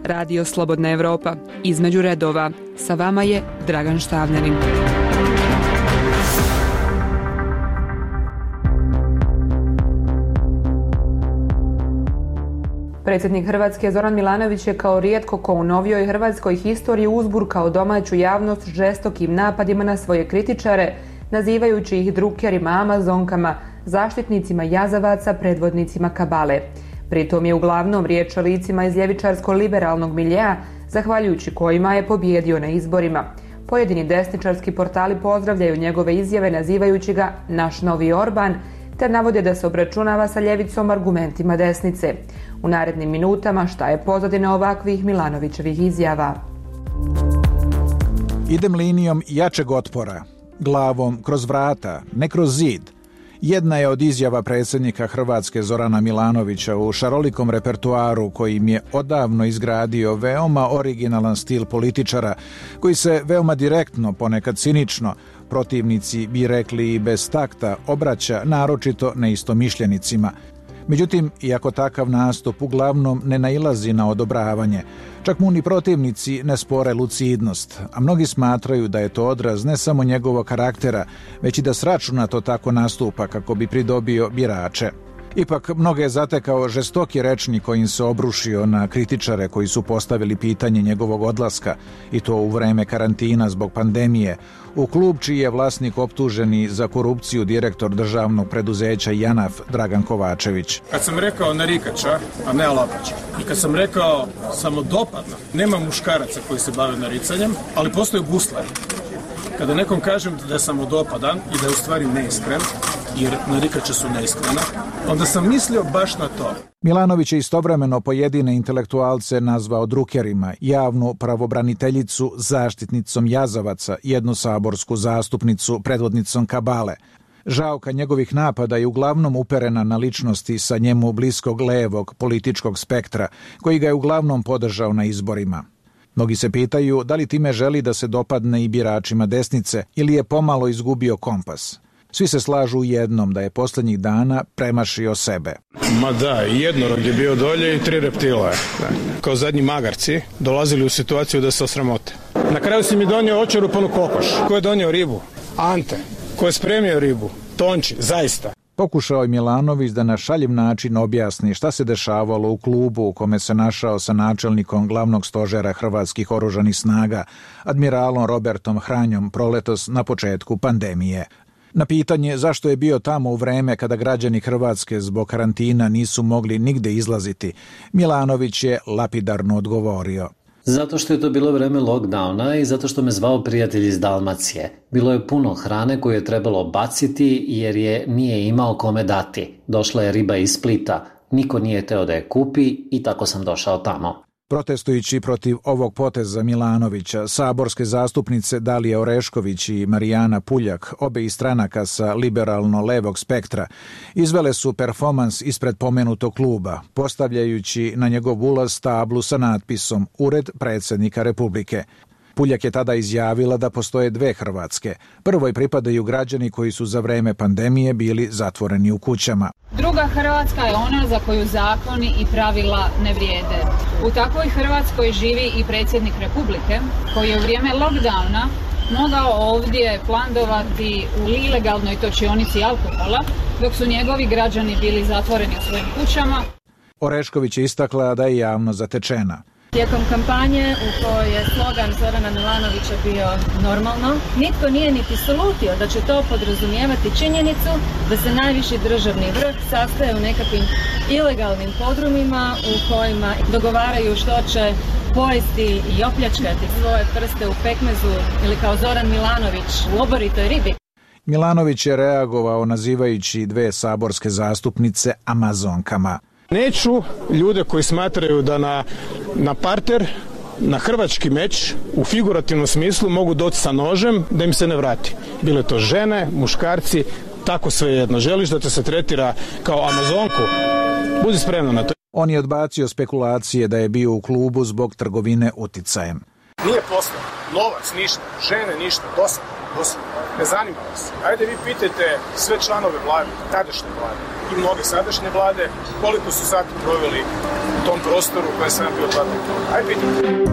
Radio Slobodna Evropa. Između redova. Sa vama je Dragan Štavljanin. Predsjednik Hrvatske Zoran Milanović je kao rijetko ko u novijoj hrvatskoj historiji uzburkao domaću javnost žestokim napadima na svoje kritičare, nazivajući ih drukerima, amazonkama, zaštitnicima jazavaca, predvodnicima kabale. Pritom je uglavnom riječ o licima iz ljevičarsko-liberalnog miljea, zahvaljujući kojima je pobijedio na izborima. Pojedini desničarski portali pozdravljaju njegove izjave nazivajući ga naš novi Orban, te navode da se obračunava sa ljevicom argumentima desnice. U narednim minutama šta je pozadina ovakvih Milanovićevih izjava? Idem linijom jačeg otpora, glavom kroz vrata, ne kroz zid. Jedna je od izjava predsjednika Hrvatske Zorana Milanovića u šarolikom repertuaru kojim je odavno izgradio veoma originalan stil političara koji se veoma direktno, ponekad cinično, protivnici bi rekli i bez takta, obraća naročito neistomišljenicima. Međutim, iako takav nastup uglavnom ne nailazi na odobravanje, čak mu ni protivnici ne spore lucidnost, a mnogi smatraju da je to odraz ne samo njegovog karaktera, već i da sračunato tako nastupa kako bi pridobio birače. Ipak, mnoge je zatekao žestoki rečnik kojim se obrušio na kritičare koji su postavili pitanje njegovog odlaska, i to u vreme karantina zbog pandemije, u klub čiji je vlasnik optuženi za korupciju direktor državnog preduzeća JANAF Dragan Kovačević. Kad sam rekao narikača, a ne alapača, i kad sam rekao samodopadno, nema muškaraca koji se bave naricanjem, ali postoje guslari. Kada nekom kažem da je samodopadan i da je u stvari neiskren, jer narikače su neiskrena, onda sam mislio baš na to. Milanović je istovremeno pojedine intelektualce nazvao drukerima, javnu pravobraniteljicu zaštitnicom jazavaca, jednu saborsku zastupnicu predvodnicom kabale. Žaoka njegovih napada je uglavnom uperena na ličnosti sa njemu bliskog levog političkog spektra, koji ga je uglavnom podržao na izborima. Mnogi se pitaju da li time želi da se dopadne i biračima desnice ili je pomalo izgubio kompas. Svi se slažu u jednom, da je posljednjih dana premašio sebe. Ma da, jednorog je bio dolje i tri reptila. Kao zadnji magarci dolazili u situaciju da se osramote. Na kraju si mi donio očerupanu kokoš. Ko je donio ribu? Ante. Ko je spremio ribu? Tonči, zaista. Pokušao je Milanović da na šaljiv način objasni šta se dešavalo u klubu u kome se našao sa načelnikom glavnog stožera hrvatskih oružanih snaga, admiralom Robertom Hranjom, proletos na početku pandemije. Na pitanje zašto je bio tamo u vreme kada građani Hrvatske zbog karantina nisu mogli nigde izlaziti, Milanović je lapidarno odgovorio. Zato što je to bilo vreme lockdowna i zato što me zvao prijatelj iz Dalmacije. Bilo je puno hrane koju je trebalo baciti jer je nije imao kome dati. Došla je riba iz Splita, niko nije teo da je kupi i tako sam došao tamo. Protestujući protiv ovog poteza Milanovića, saborske zastupnice Dalija Orešković i Marijana Puljak, obe iz stranaka sa liberalno-levog spektra, izvele su performans ispred pomenutog kluba, postavljajući na njegov ulaz tablu sa natpisom Ured predsjednika Republike. Puljak je tada izjavila da postoje dve Hrvatske. Prvoj pripadaju građani koji su za vreme pandemije bili zatvoreni u kućama. Druga Hrvatska je ona za koju zakoni i pravila ne vrijede. U takvoj Hrvatskoj živi i predsjednik Republike, koji je u vrijeme lockdowna mogao ovdje plandovati u ilegalnoj točionici alkohola, dok su njegovi građani bili zatvoreni u svojim kućama. Orešković je istakla da je javno zatečena. Tijekom kampanje u kojoj je slogan Zorana Milanovića bio normalno, nitko nije niti slutio da će to podrazumijevati činjenicu da se najviši državni vrh sastaje u nekakvim ilegalnim podrumima u kojima dogovaraju što će pojesti i opljačkati svoje prste u pekmezu ili kao Zoran Milanović u oboritoj ribi. Milanović je reagovao nazivajući dve saborske zastupnice amazonkama. Neću ljude koji smatraju da na, na parter, na hrvački meč, u figurativnom smislu mogu doći sa nožem da im se ne vrati. Bile to žene, muškarci, tako svejedno. Želiš da te se tretira kao amazonku? Budi spremna na to. On je odbacio spekulacije da je bio u klubu zbog trgovine uticajem. Nije posao, novac, ništa, žene, ništa, dosadno, dosadno. Ne zanima vas. Ajde vi pitajte sve članove vlade, tadašnje vlade. i mnoge sadašnje vlade, koliko su sati proveli u tom prostoru koje sam bio platnik. Ajde vidimo.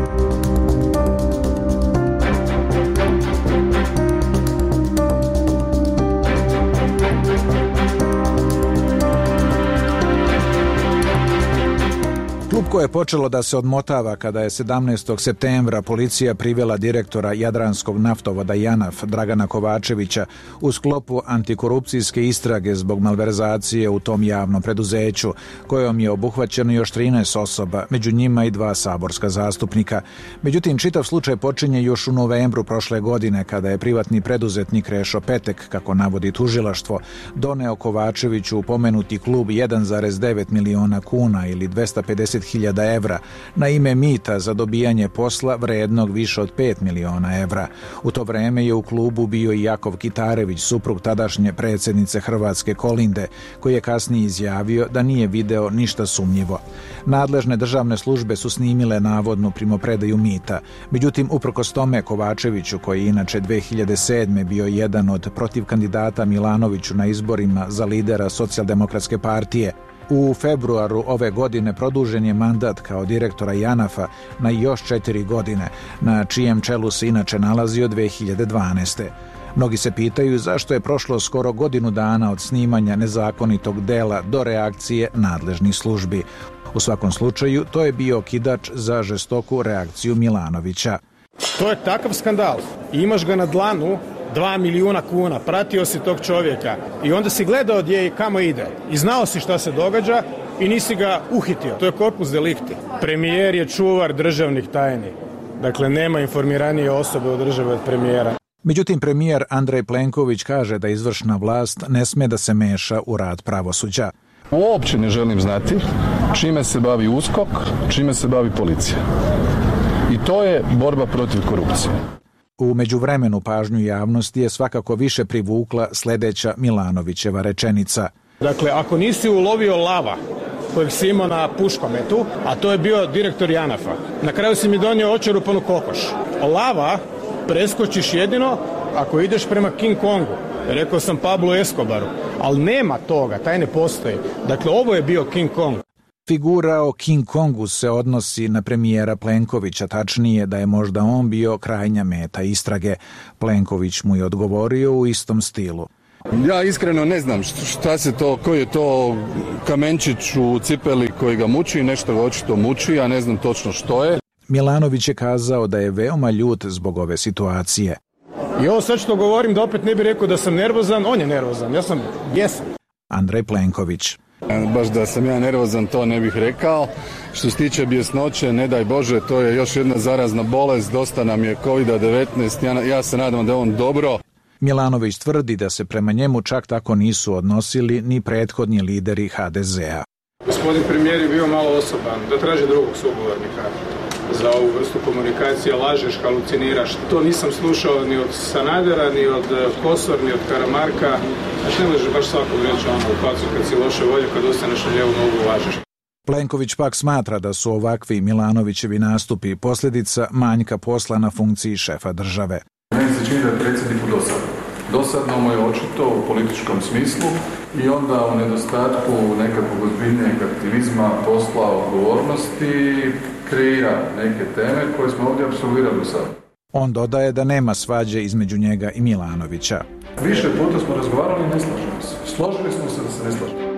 Klupko je počelo da se odmotava kada je sedamnaestog septembra policija privela direktora Jadranskog naftovoda JANAF Dragana Kovačevića u sklopu antikorupcijske istrage zbog malverzacije u tom javnom preduzeću, kojom je obuhvaćeno još trinaest osoba, među njima i dva saborska zastupnika. Međutim, čitav slučaj počinje još u novembru prošle godine kada je privatni preduzetnik Krešo Petek, kako navodi tužilaštvo, doneo Kovačeviću u pomenuti klub jedan zarez devet miliona kuna ili dvesta pedeset hiljada evra na ime mita za dobijanje posla vrednog više od pet miliona evra. U to vreme je u klubu bio i Jakov Kitarević, suprug tadašnje predsjednice Hrvatske Kolinde, koji je kasnije izjavio da nije video ništa sumnjivo. Nadležne državne službe su snimile navodnu primopredaju mita. Međutim, uprkos tome Kovačeviću, koji je inače dve hiljade sedme bio jedan od protiv kandidata Milanoviću na izborima za lidera Socijaldemokratske partije, u februaru ove godine produžen je mandat kao direktora JANAF-a na još četiri godine, na čijem čelu se inače nalazio dve hiljade dvanaeste. Mnogi se pitaju zašto je prošlo skoro godinu dana od snimanja nezakonitog dela do reakcije nadležnih službi. U svakom slučaju, to je bio okidač za žestoku reakciju Milanovića. To je takav skandal. I imaš ga na dlanu, dva milijuna kuna, pratio si tog čovjeka i onda si gledao gdje i kamo ide. I znao si šta se događa i nisi ga uhitio. To je corpus delicti. Premijer je čuvar državnih tajni. Dakle, nema informiranije osobe u državi od premijera. Međutim, premijer Andrej Plenković kaže da izvršna vlast ne sme da se meša u rad pravosuđa. Uopće ne želim znati čime se bavi USKOK, čime se bavi policija. I to je borba protiv korupcije. U međuvremenu pažnju javnosti je svakako više privukla sljedeća Milanovićeva rečenica. Dakle, ako nisi ulovio lava kojeg si imao na puškometu, a to je bio direktor JANAF-a, na kraju si mi donio očerupanu kokoš. Lava preskočiš jedino ako ideš prema King Kongu. Rekao sam Pablo Escobaru, ali nema toga, taj ne postoji. Dakle, ovo je bio King Kong. Figura o King Kongu se odnosi na premijera Plenkovića, tačnije da je možda on bio krajnja meta istrage. Plenković mu je odgovorio u istom stilu. Ja iskreno ne znam šta se to, koji je to kamenčić u cipeli koji ga muči, nešto ga očito muči, a ne znam točno što je. Milanović je kazao da je veoma ljut zbog ove situacije. I ovo sad što govorim da opet ne bi rekao da sam nervozan, on je nervozan, ja sam jesan. Andrej Plenković. Baš da sam ja nervozan, to ne bih rekao. Što se tiče bjesnoće, ne daj Bože, to je još jedna zarazna bolest, dosta nam je kovid devetnaest, ja, ja se nadam da je on dobro. Milanović tvrdi da se prema njemu čak tako nisu odnosili ni prethodni lideri ha de zea. Gospodin premijer je bio malo osoban, da traži drugog sugovornika za ovu vrstu komunikacije, lažeš, haluciniraš. To nisam slušao ni od Sanadera, ni od Kosor, ni od Karamarka. Znači ne možeš baš svakog reći ono u facu kad si loše volje, kad ostaneš na lijevu nogu lažeš. Plenković pak smatra da su ovakvi Milanovićevi nastupi posljedica manjka posla na funkciji šefa države. Meni se čini da je predsjedniku dosadno. Dosadno mu je očito u političkom smislu i onda u nedostatku nekakvog ozbiljnijeg aktivizma, posla, odgovornosti kreira neke teme koje smo ovdje apsolvirali sad. On dodaje da nema svađe između njega i Milanovića. Više puta smo razgovarali i ne slažemo se. Složili smo se da se ne slažemo.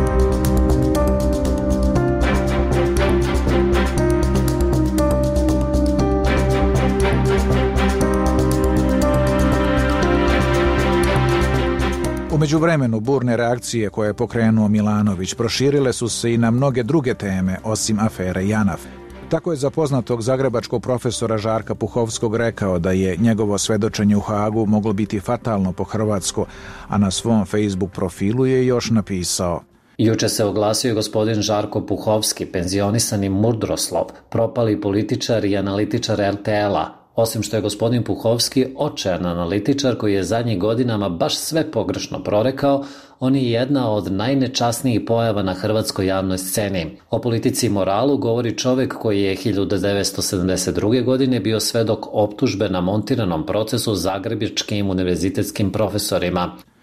U međuvremenu burne reakcije koje je pokrenuo Milanović proširile su se i na mnoge druge teme osim afere JANAF. Tako je za poznatog zagrebačkog profesora Žarka Puhovskog rekao da je njegovo svedočenje u Hagu moglo biti fatalno po Hrvatsku, a na svom Facebook profilu je još napisao: Juče se oglasio gospodin Žarko Puhovski, penzionisani Murdroslov, propali političar i analitičar er te el-a. Osim što je gospodin Puhovski očajan analitičar koji je zadnjih godinama baš sve pogrešno prorekao, on je jedna od najnečasnijih pojava na hrvatskoj javnoj sceni. O politici i moralu govori čovjek koji je hiljadu devetsto sedamdeset druge. godine bio svedok optužbe na montiranom procesu zagrebačkim univerzitetskim profesorima.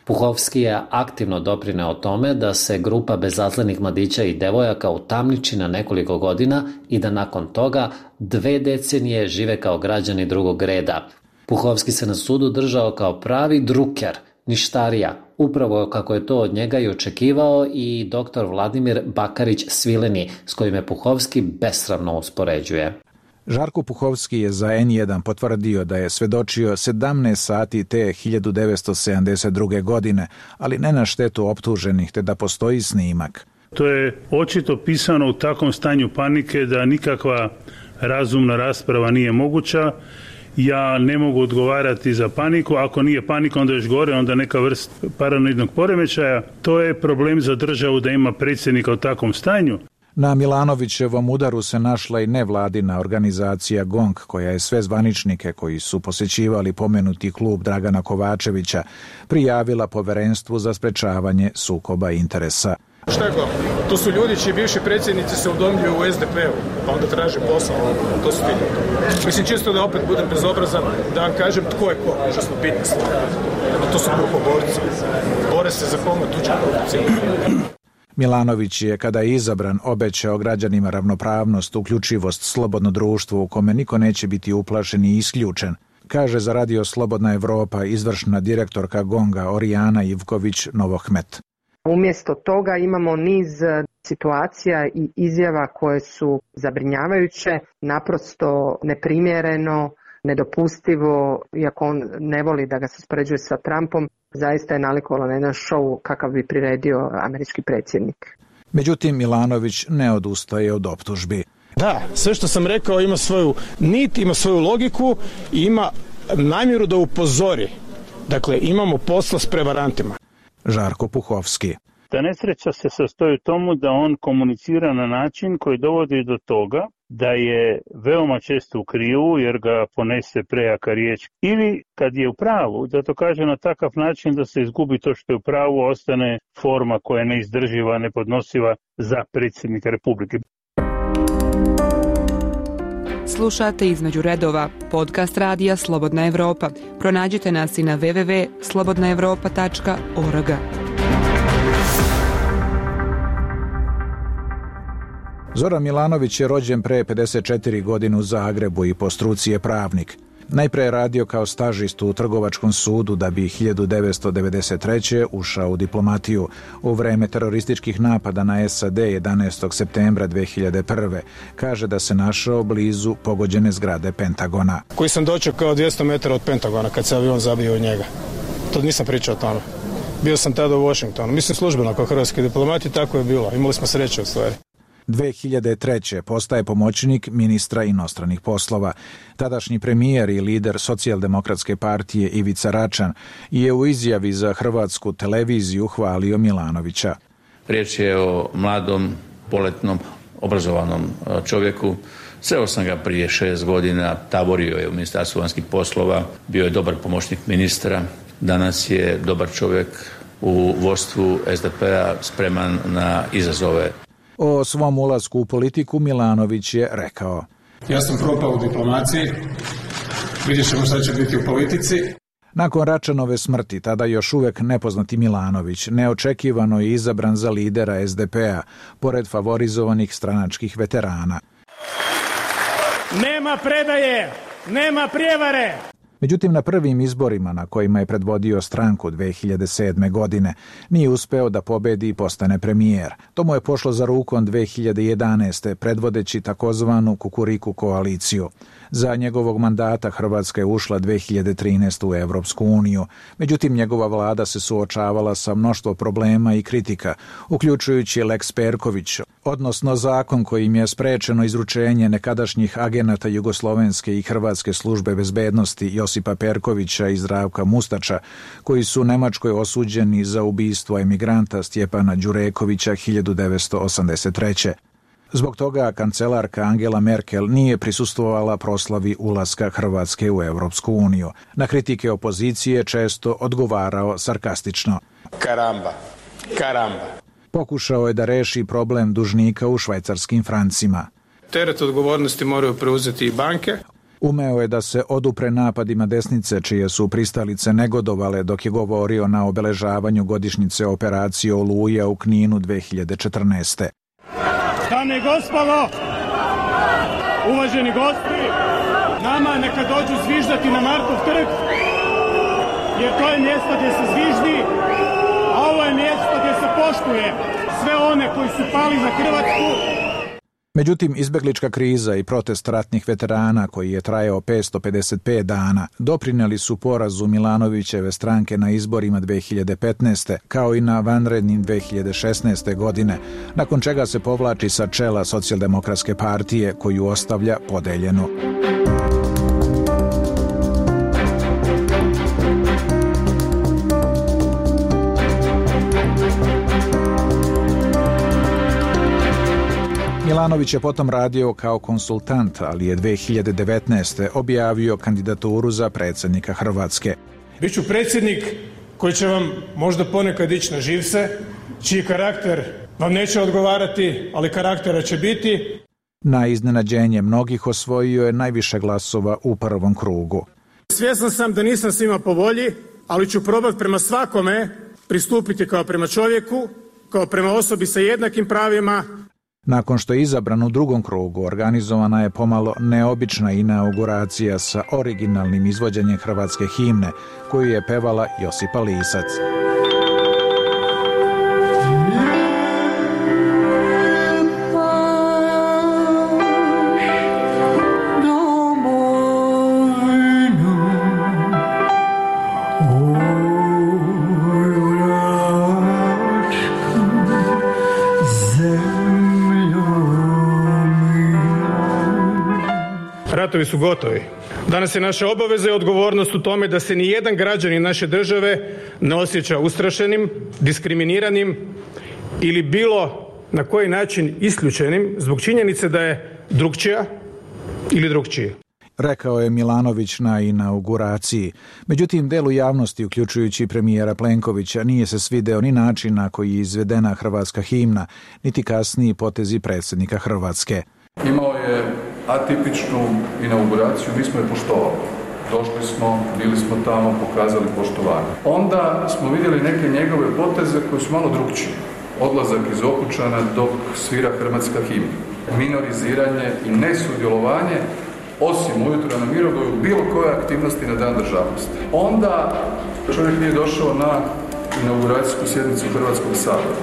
Puhovski je aktivno doprineo tome da se grupa bezazlenih mladića i devojaka utamniči na nekoliko godina i da nakon toga dve decenije žive kao građani drugog reda. Puhovski se na sudu držao kao pravi druker, ništarija, upravo kako je to od njega i očekivao i doktor Vladimir Bakarić-Svileni, s kojim je Puhovski besramno uspoređuje. Žarko Puhovski je za en jedan potvrdio da je svedočio sedamnaest sati te hiljadu devetsto sedamdeset druge. godine, ali ne na štetu optuženih, te da postoji snimak. To je očito pisano u takvom stanju panike da nikakva razumna rasprava nije moguća. Ja ne mogu odgovarati za paniku, ako nije panika onda još gore, onda neka vrst paranoidnog poremećaja. To je problem za državu da ima predsjednika u takvom stanju. Na Milanovićevom udaru se našla i nevladina organizacija GONG, koja je sve zvaničnike koji su posjećivali pomenuti klub Dragana Kovačevića prijavila Povjerenstvu za sprečavanje sukoba interesa. Šta je go? To su ljudi čiji bivši predsjednici se udomljuju u es de pe u, pa onda traže posao. To su ti ljudi. Mislim, čisto da opet budem bezobrazan, da vam kažem tko je ko, što smo bitni stvari. To su glupoborci. Bore se za pomoć tuđe korupcije. Milanović je, kada je izabran, obećao građanima ravnopravnost, uključivost, slobodno društvo u kome niko neće biti uplašen i isključen, kaže za radio Slobodna Evropa izvršna direktorka GONG-a Orijana Ivković-Novohmet. Umjesto toga imamo niz situacija i izjava koje su zabrinjavajuće, naprosto neprimjereno, nedopustivo, iako on ne voli da ga se uspoređuje sa Trumpom, zaista je nalikovalo na jedan show kakav bi priredio američki predsjednik. Međutim, Milanović ne odustaje od optužbi. Da, sve što sam rekao ima svoju nit, ima svoju logiku i ima namjeru da upozori. Dakle, imamo posla s prevarantima. Žarko Puhovski. Ta nesreća se sastoji u tomu da on komunicira na način koji dovodi do toga da je veoma često u krivu jer ga ponese prejaka riječ. Ili kad je u pravu, da to kaže na takav način da se izgubi to što je u pravu, ostane forma koja je neizdrživa, nepodnosiva za predsjednika Republike. Slušate Između redova, podcast radija Slobodna Evropa. Pronađite nas i na w w w tačka slobodna evropa tačka org. Zoran Milanović je rođen pre pedeset četiri godine u Zagrebu i po struci je pravnik. Najpre je radio kao stažist u Trgovačkom sudu da bi hiljadu devetsto devedeset treće. ušao u diplomatiju u vreme terorističkih napada na es a de jedanaestog septembra dve hiljade prve. Kaže da se našao blizu pogođene zgrade Pentagona. Koji sam dočekao dvjesto metara od Pentagona kad se avion zabio u njega. To nisam pričao o tome. Bio sam tada u Washingtonu. Mislim službeno kao hrvatski diplomat i tako je bilo. Imali smo sreće u stvari. dve hiljade treće. postaje pomoćnik ministra inostranih poslova. Tadašnji premijer i lider Socijaldemokratske partije Ivica Račan je u izjavi za hrvatsku televiziju hvalio Milanovića. Riječ je o mladom, poletnom, obrazovanom čovjeku. Sreo sam ga prije šest godina, taborio je u Ministarstvu vanjskih poslova, bio je dobar pomoćnik ministra, danas je dobar čovjek u vodstvu es de pe-a, spreman na izazove. O svom ulasku u politiku Milanović je rekao: Ja sam propao u diplomaciji, vidjet ćemo šta će biti u politici. Nakon Račanove smrti, tada još uvek nepoznati Milanović neočekivano je izabran za lidera es de pe-a, pored favorizovanih stranačkih veterana. Nema predaje, nema prijevare! Međutim, na prvim izborima na kojima je predvodio stranku dve hiljade sedme. godine nije uspeo da pobedi i postane premijer. To mu je pošlo za rukom dve hiljade jedanaeste. predvodeći takozvanu Kukuriku koaliciju. Za njegovog mandata Hrvatska je ušla dve hiljade trinaeste. u Evropsku uniju. Međutim, njegova vlada se suočavala sa mnoštvo problema i kritika, uključujući Lex Perković, odnosno zakon kojim je sprečeno izručenje nekadašnjih agenata Jugoslovenske i Hrvatske službe bezbednosti Josipa Perkovića i Zdravka Mustača, koji su u Nemačkoj osuđeni za ubistvo emigranta Stjepana Đurekovića hiljadu devetsto osamdeset treće. Zbog toga kancelarka Angela Merkel nije prisustvovala proslavi ulaska Hrvatske u Evropsku uniju. Na kritike opozicije često odgovarao sarkastično: Karamba, karamba. Pokušao je da reši problem dužnika u švajcarskim francima. Teret odgovornosti moraju preuzeti i banke. Umeo je da se odupre napadima desnice, čije su pristalice negodovale dok je govorio na obeležavanju godišnjice operacije Oluja u Kninu dve hiljade četrnaeste. Dame i gospodo, uvaženi gosti, nama neka dođu zviždati na Markov trg, jer to je mjesto gdje se zviždi, a ovo je mjesto gdje se poštuje sve one koji su pali za Hrvatsku. Međutim, izbeglička kriza i protest ratnih veterana, koji je trajao petsto pedeset pet dana, doprinijeli su porazu Milanovićeve stranke na izborima dve hiljade petnaeste. kao i na vanrednim dve hiljade šesnaeste. godine, nakon čega se povlači sa čela Socijaldemokratske partije, koju ostavlja podeljenu. Milanović je potom radio kao konsultant, ali je dve hiljade devetnaeste. objavio kandidaturu za predsjednika Hrvatske. Biću predsjednik koji će vam možda ponekad ići na živce, čiji karakter vam neće odgovarati, ali karaktera će biti. Na iznenađenje mnogih osvojio je najviše glasova u prvom krugu. Svjestan sam da nisam svima po volji, ali ću probati prema svakome pristupiti kao prema čovjeku, kao prema osobi sa jednakim pravima. Nakon što je izabran u drugom krugu, organizovana je pomalo neobična inauguracija sa originalnim izvođenjem hrvatske himne, koju je pevala Josipa Lisac. Ratovi su gotovi. Danas je naša obaveza i odgovornost u tome da se ni jedan građanin naše države ne osjeća ustrašenim, diskriminiranim ili bilo na koji način isključenim zbog činjenice da je drukčija ili drukčiji. Rekao je Milanović na inauguraciji. Međutim, delu javnosti, uključujući premijera Plenkovića, nije se svideo ni način na koji je izvedena hrvatska himna, niti kasniji potezi predsjednika Hrvatske. Imao je atipičnu inauguraciju, mi smo je poštovali. Došli smo, bili smo tamo, pokazali poštovanje. Onda smo vidjeli neke njegove poteze koje su malo drukčije. Odlazak iz Okučana dok svira hrvatska himna. Minoriziranje i nesudjelovanje, osim ujutro na Mirogoju, bilo koje aktivnosti na Dan državnosti. Onda čovjek nije došao na inauguracijsku sjednicu Hrvatskog sabora.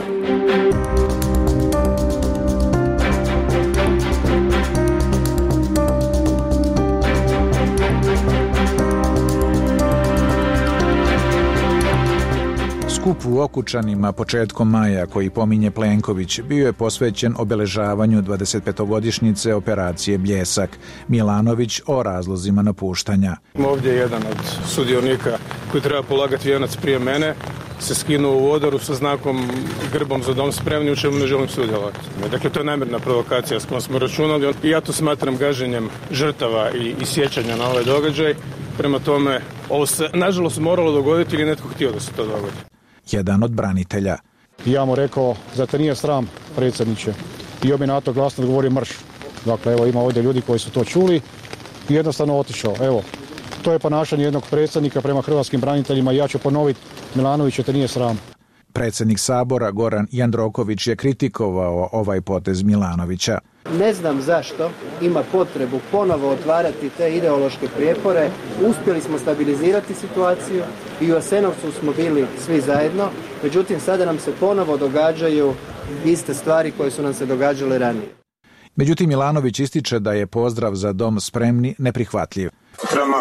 Skup u Okučanima početkom maja, koji pominje Plenković, bio je posvećen obeležavanju dvadesetpetogodišnjice operacije Bljesak. Milanović o razlozima napuštanja. Ovdje je jedan od sudionika koji treba polagati vijenac prije mene, se skinuo u odoru sa znakom grbom za dom spremni, u čemu ne želim sudjelovati. Dakle, to je namjerna provokacija s kojom smo računali i ja to smatram gaženjem žrtava i, i sjećanja na ovaj događaj. Prema tome, ovo se nažalost moralo dogoditi ili netko htio da se to dogodi. Jedan od branitelja. Ja mu rekao, zar te nije sram, predsjedniče? I on mi na to glasno odgovorio mrš. Dakle, evo, ima ovdje ljudi koji su to čuli i jednostavno otišao. Evo, to je ponašanje jednog predsjednika prema hrvatskim braniteljima i ja ću ponoviti, Milanoviću, te nije sram. Predsjednik Sabora Goran Jandroković je kritikovao ovaj potez Milanovića. Ne znam zašto ima potrebu ponovo otvarati te ideološke prijepore. Uspjeli smo stabilizirati situaciju i u Jasenovcu smo bili svi zajedno, međutim sada nam se ponovo događaju iste stvari koje su nam se događale ranije. Međutim, Milanović ističe da je pozdrav za dom spremni neprihvatljiv. Trebamo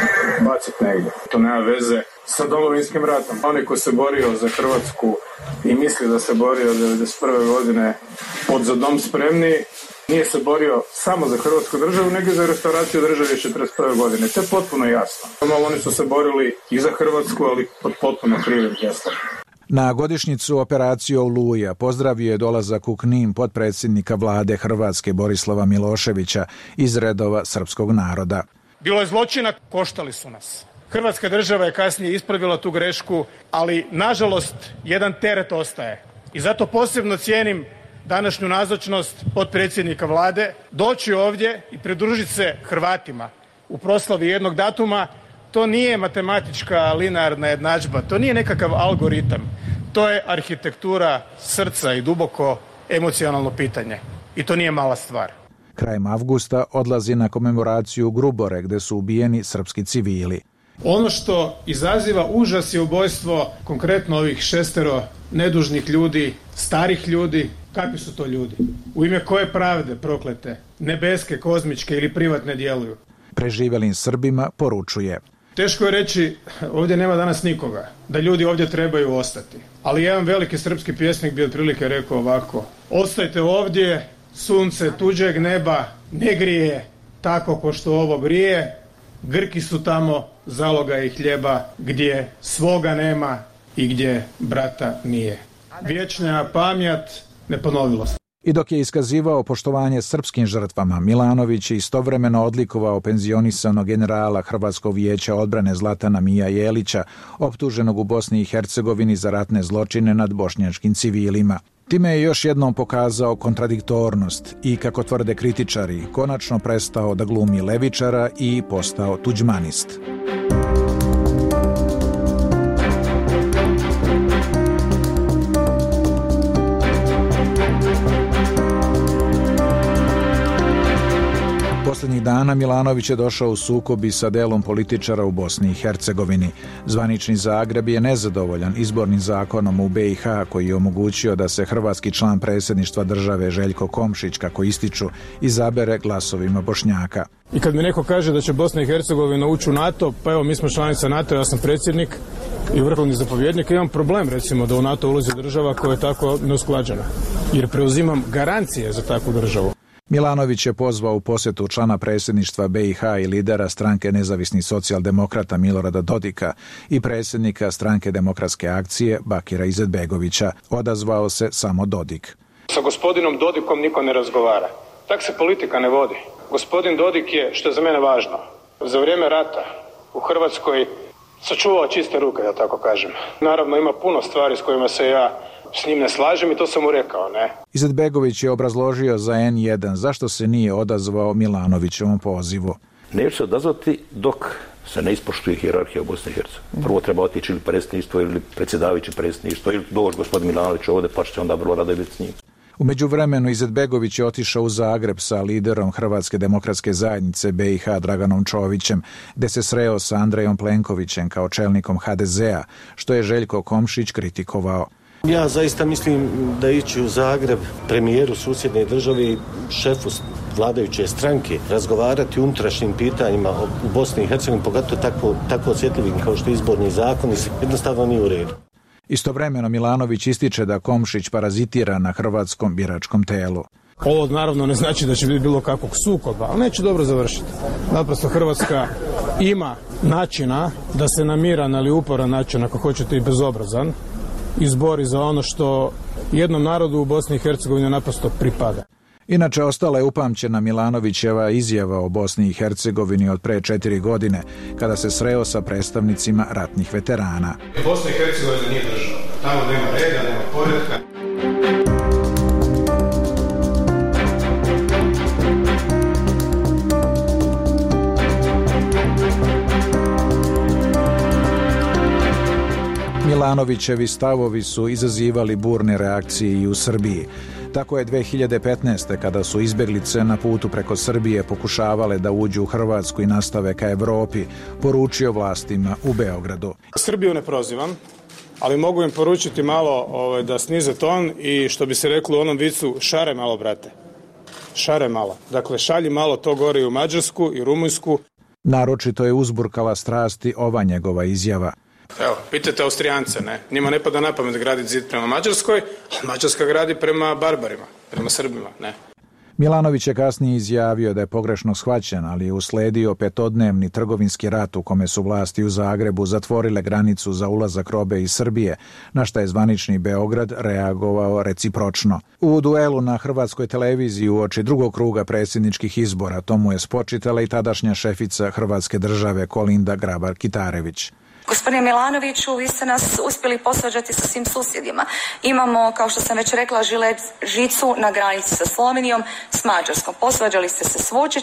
baciti negdje. To nema veze sa Domovinskim ratom. Onaj ko se borio za Hrvatsku i misli da se borio od devedeset prve godine pod za dom spremni, nije se borio samo za Hrvatsku državu, nego za restauraciju države četrdeset prve godine. To je potpuno jasno. Malo oni su se borili i za Hrvatsku, ali pod potpuno krivim gestom. Na godišnjicu operacije Oluja pozdravio je dolazak u Knin potpredsjednika vlade Hrvatske Borislava Miloševića iz redova srpskog naroda. Bilo je zločina, koštali su nas. Hrvatska država je kasnije ispravila tu grešku, ali nažalost jedan teret ostaje. I zato posebno cijenim današnju nazočnost potpredsjednika vlade, doći ovdje i pridružiti se Hrvatima u proslavi jednog datuma, to nije matematička linearna jednadžba, to nije nekakav algoritam, to je arhitektura srca i duboko emocionalno pitanje. I to nije mala stvar. Krajem avgusta odlazi na komemoraciju u Grubore, gde su ubijeni srpski civili. Ono što izaziva užas je ubojstvo konkretno ovih šestero nedužnih ljudi, starih ljudi. Kakvi su to ljudi? U ime koje pravde proklete, nebeske, kozmičke ili privatne djeluju? Preživjelim Srbima poručuje: teško je reći, ovdje nema danas nikoga, da ljudi ovdje trebaju ostati. Ali jedan veliki srpski pjesnik bi otprilike rekao ovako: ostajte ovdje, sunce tuđeg neba ne grije tako ko što ovo grije, Grki su tamo, zaloga i hljeba, gdje svoga nema i gdje brata nije. Vječna pamjat, ne ponovilo se. I dok je iskazivao poštovanje srpskim žrtvama, Milanović je istovremeno odlikovao penzionisanog generala Hrvatskog vijeća odbrane Zlatana Mija Jelića, optuženog u Bosni i Hercegovini za ratne zločine nad bošnjačkim civilima. Time je još jednom pokazao kontradiktornost i, kako tvrde kritičari, konačno prestao da glumi levičara i postao tuđmanist. Posljednjih dana Milanović je došao u sukob i sa delom političara u Bosni i Hercegovini. Zvanični Zagreb je nezadovoljan izbornim zakonom u B i H koji je omogućio da se hrvatski član predsjedništva države Željko Komšić, kako ističu, izabere glasovima Bošnjaka. I kad mi neko kaže da će Bosna i Hercegovina ući u NATO, pa evo mi smo članica NATO, ja sam predsjednik i vrhovni zapovjednik, imam problem recimo da u NATO ulazi država koja je tako neusklađena, jer preuzimam garancije za takvu državu. Milanović je pozvao u posjetu člana predsjedništva B i H i lidera stranke nezavisnih socijaldemokrata Milorada Dodika i predsjednika stranke Demokratske akcije Bakira Izetbegovića. Odazvao se samo Dodik. Sa gospodinom Dodikom niko ne razgovara. Tak se politika ne vodi. Gospodin Dodik je, što je za mene važno, za vrijeme rata u Hrvatskoj sačuvao čiste ruke, da tako kažem. Naravno ima puno stvari s kojima se ja s njim ne slažem i to sam mu rekao, ne. Izetbegović je obrazložio za en jedan zašto se nije odazvao Milanovićevom pozivu. Neću se odazvati dok se ne ispoštuje hijerarhija u Bosni i Hercegovini. Prvo treba otići ili predsjedništvo ili predsjedavajući predsjedništvo ili doći gospodin Milanović ovdje, pa će onda vrlo rado biti s njim. U međuvremenu Izetbegović je otišao u Zagreb sa liderom Hrvatske demokratske zajednice B i H Draganom Čovićem, gde se sreo sa Andrejom Plenkovićem kao čelnikom ha de zea, što je Željko Komšić kritikovao. Ja zaista mislim da ići u Zagreb premijeru susjedne države i šefu vladajuće stranke razgovarati o unutrašnjim pitanjima u Bosni i Hercegovini, pogotovo tako, tako osjetljivim kao što je izborni zakon, jednostavno nije u redu. Istovremeno Milanović ističe da Komšić parazitira na hrvatskom biračkom telu. Ovo naravno ne znači da će biti bilo kakvog sukoba, ali neće dobro završiti. Naprosto Hrvatska ima načina da se na miran, ali uporan način, ako hoćete i bezobrazan, izbori za ono što jednom narodu u Bosni i Hercegovini naprosto pripada. Inače, ostala je upamćena Milanovićeva izjava o Bosni i Hercegovini od pre četiri godine, kada se sreo sa predstavnicima ratnih veterana. Bosna i Hercegovina nije država. Tamo nema reda, nema poretka. Milanovićevi stavovi su izazivali burne reakcije i u Srbiji. Tako je dve hiljade petnaeste. kada su izbjeglice na putu preko Srbije pokušavale da uđu u Hrvatsku i nastave ka Evropi, poručio vlastima u Beogradu. Srbiju ne prozivam, ali mogu im poručiti malo ovaj, da snize ton i, što bi se reklo u onom vicu, šare malo, brate. Šare malo. Dakle, šalji malo to gore i u Mađarsku i Rumunjsku. Naročito je uzburkala strasti ova njegova izjava. Evo, pitajte Austrijance, ne? Njima ne pada na pamet graditi zid prema Mađarskoj, a Mađarska gradi prema barbarima, prema Srbima, ne? Milanović je kasnije izjavio da je pogrešno shvaćen, ali je usledio petodnevni trgovinski rat u kome su vlasti u Zagrebu zatvorile granicu za ulazak robe iz Srbije, na šta je zvanični Beograd reagovao recipročno. U duelu na hrvatskoj televiziji uoči drugog kruga predsjedničkih izbora to mu je spočitala i tadašnja šefica Hrvatske države Kolinda Grabar-Kitarević. Gospodine Milanoviću, vi ste nas uspjeli posvađati sa svim susjedima. Imamo, kao što sam već rekla, žilet žicu na granici sa Slovenijom, s Mađarskom. Posvađali ste se s Vučićem.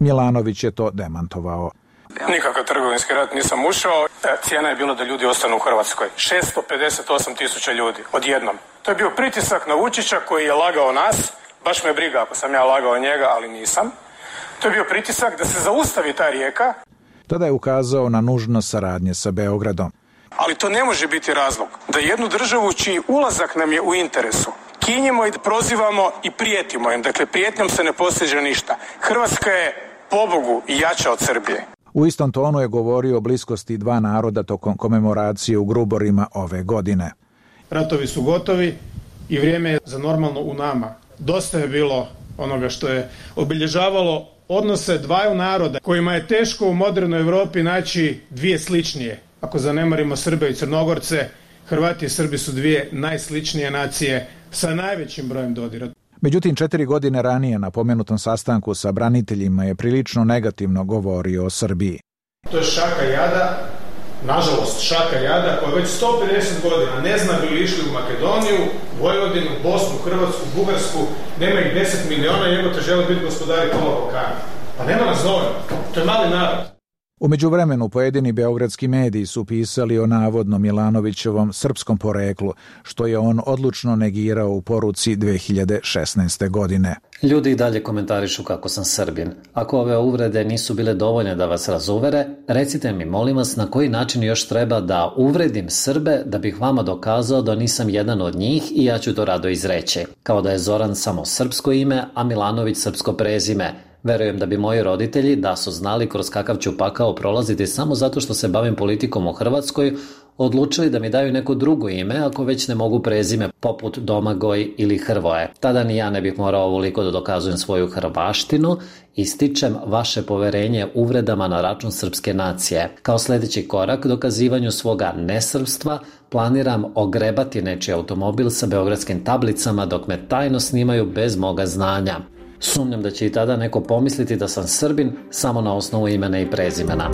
Milanović je to demantovao. Nikakav trgovinski rat nisam ušao. Cijena je bila da ljudi ostanu u Hrvatskoj. šesto pedeset osam tisuća ljudi odjednom. To je bio pritisak na Vučića koji je lagao nas. Baš me briga ako sam ja lagao njega, ali nisam. To je bio pritisak da se zaustavi ta rijeka. Tada je ukazao na nužnost saradnje sa Beogradom. Ali to ne može biti razlog da jednu državu čiji ulazak nam je u interesu kinjemo i prozivamo i prijetimo im. Dakle, prijetnjom se ne postiže ništa. Hrvatska je pobogu jača od Srbije. U istom tonu je govorio o bliskosti dva naroda tokom komemoracije u Gruborima ove godine. Ratovi su gotovi i vrijeme je za normalno u nama. Dosta je bilo onoga što je obilježavalo odnose dvaju naroda kojima je teško u modernoj Europi naći dvije sličnije. Ako zanemarimo Srbe i Crnogorce, Hrvati i Srbi su dvije najsličnije nacije sa najvećim brojem dodira. Međutim, četiri godine ranije na pomenutom sastanku sa braniteljima je prilično negativno govorio o Srbiji. To je šaka jada, nažalost šaka jada koja već sto pedeset godina ne zna bi li išli u Makedoniju, Vojvodinu, Bosnu, Hrvatsku, Bugarsku, nema ih deset miliona i evo te žele biti gospodari pola Balkana. Pa nema nas dovoljno, to je mali narod. U međuvremenu pojedini beogradski mediji su pisali o navodno Milanovićevom srpskom poreklu, što je on odlučno negirao u poruci dve hiljade šesnaeste. godine. Ljudi i dalje komentarišu kako sam Srbin. Ako ove uvrede nisu bile dovoljne da vas razuvere, recite mi, molim vas, na koji način još treba da uvredim Srbe da bih vama dokazao da nisam jedan od njih i ja ću to rado izreći. Kao da je Zoran samo srpsko ime, a Milanović srpsko prezime. Verujem da bi moji roditelji, da su znali kroz kakav ću pakao prolaziti samo zato što se bavim politikom u Hrvatskoj, odlučili da mi daju neko drugo ime ako već ne mogu prezime poput Domagoj ili Hrvoje. Tada ni ja ne bih morao ovoliko da dokazujem svoju hrvaštinu i stičem vaše poverenje uvredama na račun srpske nacije. Kao sljedeći korak dokazivanju svoga nesrpstva planiram ogrebati nečiji automobil sa beogradskim tablicama dok me tajno snimaju bez moga znanja. Sumnjam da će i tada neko pomisliti da sam Srbin samo na osnovu imena i prezimena.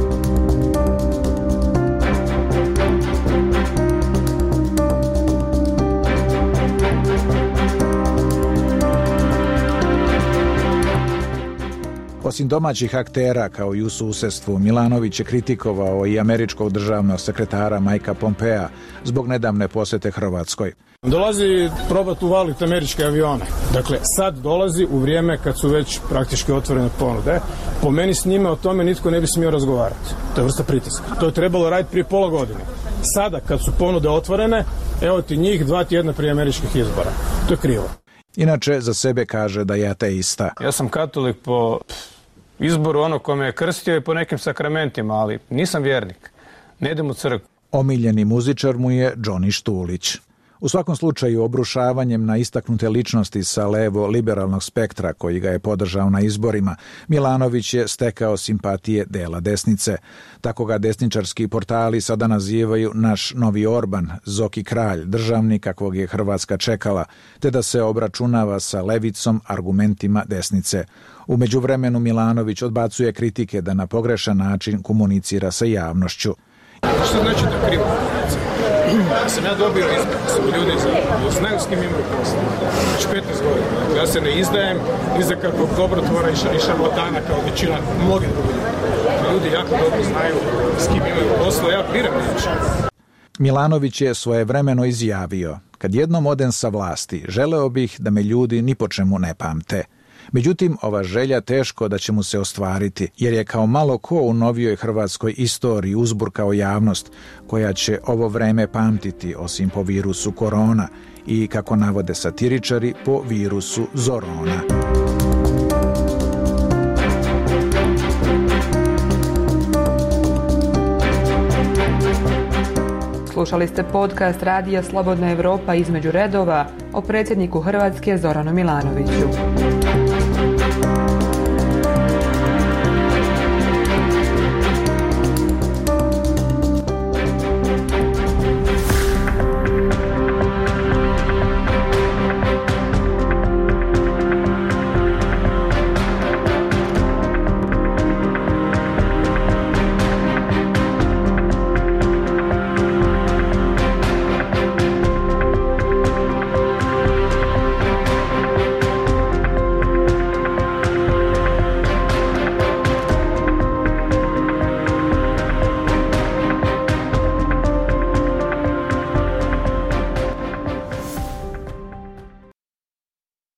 Osim domaćih aktera, kao i u susjedstvu, Milanović je kritikovao i američkog državnog sekretara Mikea Pompea zbog nedavne posjete Hrvatskoj. Dolazi probati uvaliti američke avione. Dakle, sad dolazi u vrijeme kad su već praktički otvorene ponude. Po meni s njime o tome nitko ne bi smio razgovarati. To je vrsta pritiska. To je trebalo raditi prije pola godine. Sada, kad su ponude otvorene, evo ti njih dva tjedna prije američkih izbora. To je krivo. Inače, za sebe kaže da je ateista. Ja sam katolik po izboru onog ko me je krstio i po nekim sakramentima, ali nisam vjernik. Ne idem u crkvu. Omiljeni muzičar mu je Johnny Štulić. U svakom slučaju, obrušavanjem na istaknute ličnosti sa levo-liberalnog spektra koji ga je podržao na izborima, Milanović je stekao simpatije dela desnice. Tako ga desničarski portali sada nazivaju naš novi Orban, Zoki kralj, državnik kakvog je Hrvatska čekala, te da se obračunava sa levicom argumentima desnice. U međuvremenu Milanović odbacuje kritike da na pogrešan način komunicira sa javnošću. Što znači da krivo? Da sam ja dobio izbor, da sam ljudi znaju s kim imaju posla. Već petnaest godina. Ja se ne izdajem ni za kakvog dobrotvora i šarlatana kao većina mnogih drugih ljudi. Ljudi jako dobro znaju s kim imaju posla. Ja biram neće. Milanović je svojevremeno izjavio: kad jednom odem sa vlasti, želeo bih da me ljudi ni po čemu ne pamte. Međutim, ova želja teško da će mu se ostvariti, jer je kao malo ko u novijoj hrvatskoj istoriji uzburkao javnost, koja će ovo vreme pamtiti, osim po virusu korona i, kako navode satiričari, po virusu Zorona. Slušali ste podcast Radija Slobodna Evropa između redova o predsjedniku Hrvatske Zoranu Milanoviću.